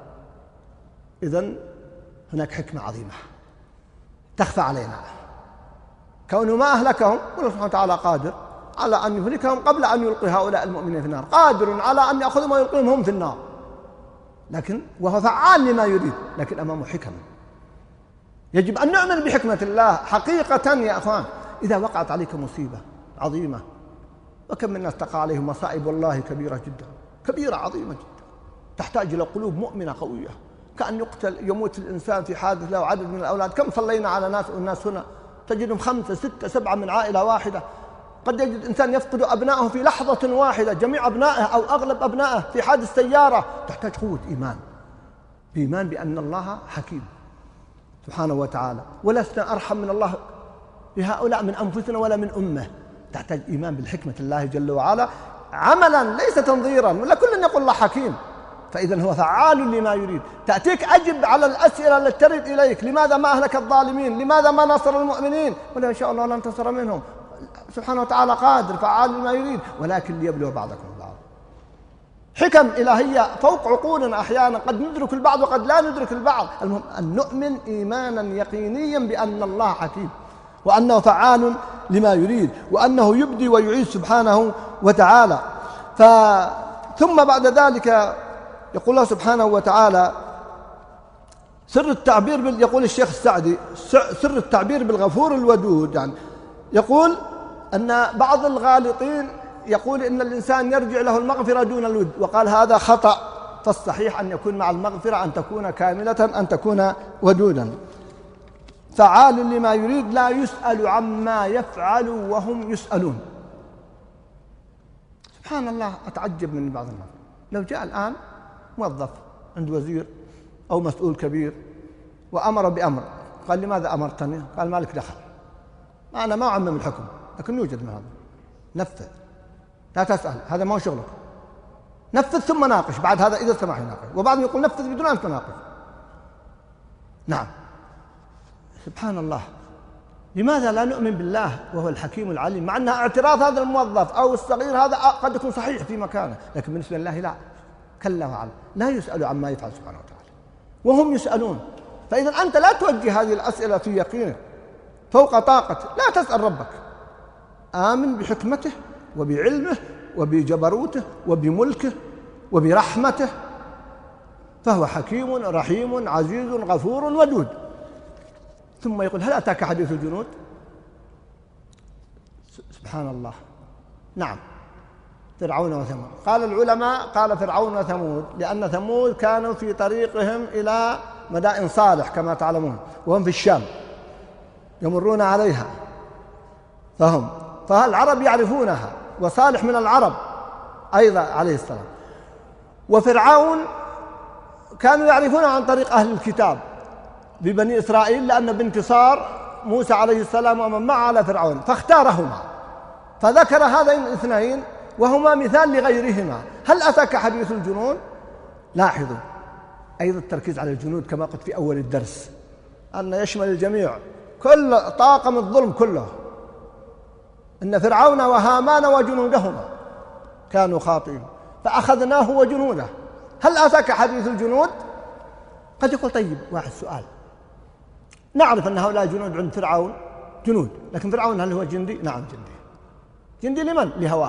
إذن هناك حكمة عظيمة تخفى علينا، كونه ما أهلكهم والله سبحانه وتعالى قادر على أن يهلكهم قبل أن يلقي هؤلاء المؤمنين في النار، قادر على أن يأخذهم ويلقيهم هم في النار، لكن وهو فعال لما يريد، لكن أمامه حكم. يجب أن نؤمن بحكمة الله حقيقة يا أخوان. إذا وقعت عليك مصيبة عظيمة، وكم من الناس تقع عليهم مصائب والله كبيرة جدا، كبيرة عظيمة جدا، تحتاج إلى قلوب مؤمنة قوية. كأن يموت الإنسان في حادث له عدد من الأولاد. كم صلينا على ناس والناس هنا تجدهم 5 6 7 من عائلة واحدة. قد يجد إنسان يفقد أبنائه في لحظة واحدة، جميع أبنائه أو أغلب أبنائه في حادث سيارة. تحتاج قوة إيمان بأن الله حكيم سبحانه وتعالى، ولسنا أرحم من الله بهؤلاء من أنفسنا ولا من أمة. تحتاج إيمان بالحكمة الله جل وعلا عملا ليس تنظيرا، ولا كل يقول الله حكيم. فإذا هو فعال لما يريد. تأتيك أجب على الأسئلة التي ترد إليك: لماذا ما أهلك الظالمين؟ لماذا ما نصر المؤمنين؟ ولا إن شاء الله لا انتصر منهم. سبحانه وتعالى قادر فعال لما يريد، ولكن ليبلو بعضكم البعض. حكم إلهية فوق عقولنا أحيانا، قد ندرك البعض وقد لا ندرك البعض. المهم أن نؤمن إيمانا يقينيا بأن الله حكيم، وأنه فعال لما يريد، وأنه يبدي ويعيد سبحانه وتعالى. ثم بعد ذلك يقول الله سبحانه وتعالى سر التعبير يقول الشيخ السعدي سر التعبير بالغفور الودود، يعني يقول أن بعض الغالطين يقول إن الإنسان يرجع له المغفرة دون الود، وقال هذا خطأ. فالصحيح أن يكون مع المغفرة أن تكون كاملة، أن تكون ودودا. فعال لما يريد، لا يسأل عما يفعل وهم يسألون. سبحان الله، أتعجب من بعض الناس لو جاء الآن موظف عند وزير أو مسؤول كبير وأمر بأمر، قال لماذا أمرتني؟ قال ما لك دخل، أنا ما أعمم الحكم، لكن يوجد من هذا. نفذ، لا تسأل، هذا ما هو شغلك. نفذ ثم ناقش بعد هذا إذا سمح يناقش، وبعضهم يقول نفذ بدون أن تناقش. نعم، سبحان الله. لماذا لا نؤمن بالله وهو الحكيم العليم؟ مع أن اعتراض هذا الموظف أو الصغير هذا قد يكون صحيح في مكانه، لكن بالنسبة لله لا، كلا وعلا، لا يسأل عما يفعل سبحانه وتعالى وهم يسألون. فإذا أنت لا توجه هذه الأسئلة في يقينك فوق طاقتك، لا تسأل ربك، آمن بحكمته وبعلمه وبجبروته وبملكه وبرحمته، فهو حكيم رحيم عزيز غفور ودود. ثم يقول هل أتاك حديث الجنود؟ سبحان الله. نعم، فرعون وثمود. قال العلماء قال فرعون وثمود لأن ثمود كانوا في طريقهم إلى مدائن صالح كما تعلمون، وهم في الشام يمرون عليها، فالعرب يعرفونها، وصالح من العرب أيضا عليه السلام. وفرعون كانوا يعرفونها عن طريق أهل الكتاب ببني إسرائيل، لأن بانتصار موسى عليه السلام ومن معه على فرعون فاختارهما، فذكر هذين الاثنين وهما مثال لغيرهما. هل أتاك حديث الجنود؟ لاحظوا أيضا التركيز على الجنود كما قلت في أول الدرس أن يشمل الجميع، كل طاقم الظلم كله. إن فرعون وهامان وجنودهما كانوا خاطئين فأخذناه وجنوده. هل أتاك حديث الجنود؟ قد يقول طيب واحد سؤال، نعرف أن هؤلاء جنود عند فرعون جنود، لكن فرعون هل هو جندي؟ نعم جندي. جندي لمن؟ لهواه،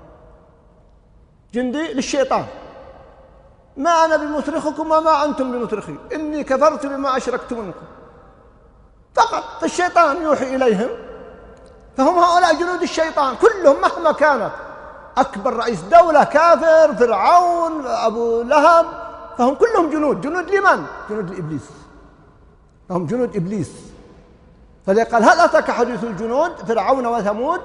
جندي للشيطان. ما أنا بمصرخكم وما أنتم بمصرخي، إني كفرت بما أشركتمونكم. فقط فالشيطان يوحي إليهم، فهم هؤلاء جنود الشيطان كلهم مهما كانت. أكبر رئيس دولة كافر، فرعون، أبو لهب، فهم كلهم جنود. جنود لمن؟ جنود لإبليس، فهم جنود إبليس. فقال هل أتاك حديث الجنود فرعون وثمود؟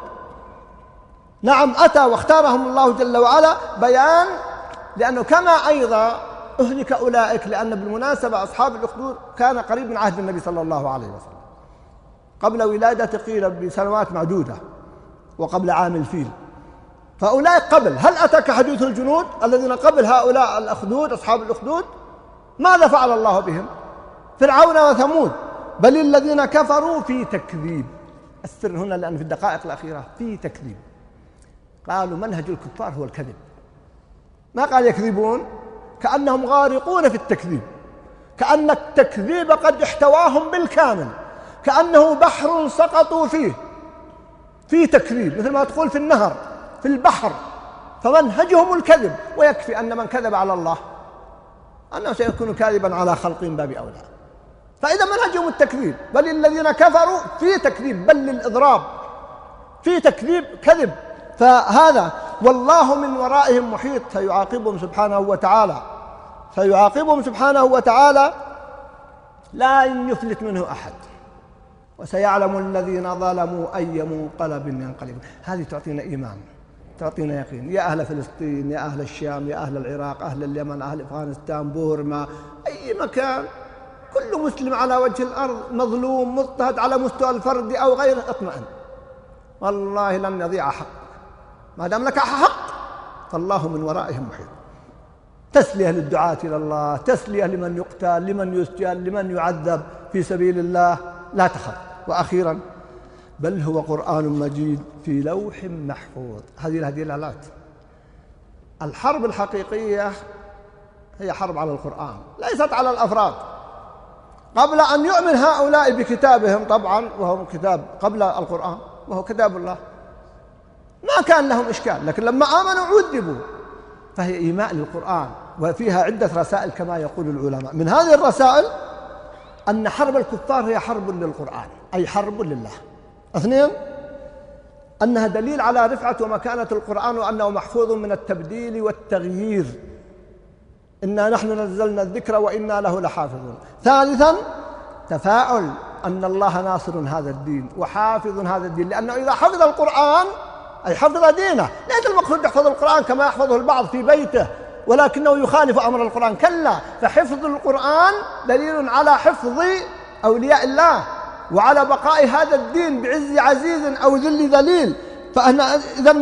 نعم أتى، واختارهم الله جل وعلا بيان، لأنه كما أيضا أهلك أولئك، لأن بالمناسبة أصحاب الأخدود كان قريب من عهد النبي صلى الله عليه وسلم قبل ولادة قيل بسنوات معدودة وقبل عام الفيل، فأولئك قبل. هل أتاك حديث الجنود الذين قبل هؤلاء الأخدود أصحاب الأخدود؟ ماذا فعل الله بهم؟ فرعون وثمود. بل الذين كفروا في تكذيب. السر هنا لأن في الدقائق الأخيرة في تكذيب. قالوا منهج الكفار هو الكذب، ما قال يكذبون، كأنهم غارقون في التكذيب، كأن التكذيب قد احتواهم بالكامل، كأنه بحر سقطوا فيه في تكذيب، مثل ما تقول في النهر في البحر، فمنهجهم الكذب. ويكفي أن من كذب على الله أنه سيكون كاذبا على خلق باب أولى. فإذا منهجهم التكذيب. بل الذين كفروا في تكذيب، بل للإضراب، في تكذيب كذب. فهذا والله من ورائهم محيط، سيعاقبهم سبحانه وتعالى، سيعاقبهم سبحانه وتعالى لا يفلت منه أحد. وسيعلم الذين ظلموا أي منقلب ينقلبون. هذه تعطينا إيمان، تعطينا يقين. يا أهل فلسطين، يا أهل الشام، يا أهل العراق، أهل اليمن، أهل أفغانستان، بورما، أي مكان، كل مسلم على وجه الأرض مظلوم مضطهد على مستوى الفرد أو غيره، اطمئن، والله لن يضيع حق ما دام لك حق، فالله من ورائهم محيط. تسلية للدعاة إلى الله، تسلية لمن يقتل، لمن يسجن، لمن يعذب في سبيل الله، لا تخف. وأخيرا بل هو قرآن مجيد في لوح محفوظ. هذه الهلالات. الحرب الحقيقية هي حرب على القرآن، ليست على الأفراد. قبل أن يؤمن هؤلاء بكتابهم طبعا، وهو كتاب قبل القرآن وهو كتاب الله، ما كان لهم إشكال، لكن لما آمنوا عذبوا. فهي إيماء للقرآن، وفيها عدة رسائل كما يقول العلماء. من هذه الرسائل أن حرب الكفار هي حرب للقرآن، أي حرب لله. اثنين، أنها دليل على رفعة ومكانة القرآن، وأنه محفوظ من التبديل والتغيير. إنا نحن نزلنا الذكر وإنا له لحافظون. ثالثا، تفاؤل أن الله ناصر هذا الدين وحافظ هذا الدين، لأنه إذا حفظ القرآن أي حفظ دينه. ليس المقصود يحفظ القرآن كما يحفظه البعض في بيته ولكنه يخالف أمر القرآن، كلا، فحفظ القرآن دليل على حفظ أولياء الله وعلى بقاء هذا الدين بعز عزيز أو ذل ذليل. فأنا إذا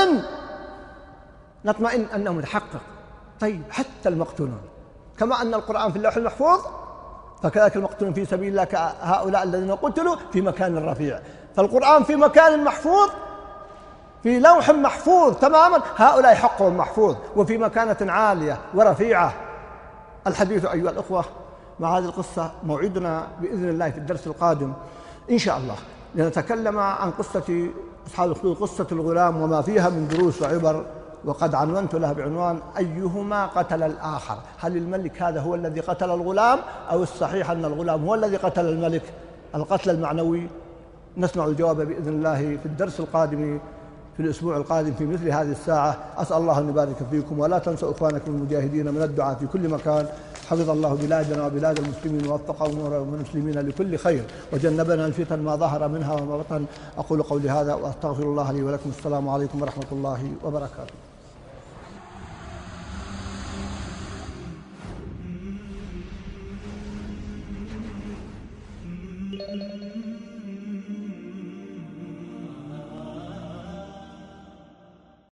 نطمئن أنه متحقق. طيب حتى المقتولون كما أن القرآن في اللوح المحفوظ، فكذلك المقتولون في سبيل الله كهؤلاء الذين قتلوا في مكان رفيع. فالقرآن في مكان محفوظ، في لوح محفوظ تماما، هؤلاء حقهم محفوظ وفي مكانة عالية ورفيعة. الحديث أيها الأخوة مع هذه القصة موعدنا بإذن الله في الدرس القادم إن شاء الله، لنتكلم عن قصة أصحاب الأخدود، قصة الغلام وما فيها من دروس وعبر. وقد عنونت لها بعنوان أيهما قتل الآخر، هل الملك هذا هو الذي قتل الغلام أو الصحيح أن الغلام هو الذي قتل الملك القتل المعنوي؟ نسمع الجواب بإذن الله في الدرس القادم في الأسبوع القادم في مثل هذه الساعة. أسأل الله أن يبارك فيكم، ولا تنسوا إخوانكم المجاهدين من الدعاء في كل مكان. حفظ الله بلادنا وبلاد المسلمين، ووفق أمور المسلمين لكل خير، وجنبنا الفتن ما ظهر منها وما بطن. أقول قولي هذا وأستغفر الله لي ولكم. السلام عليكم ورحمة الله وبركاته.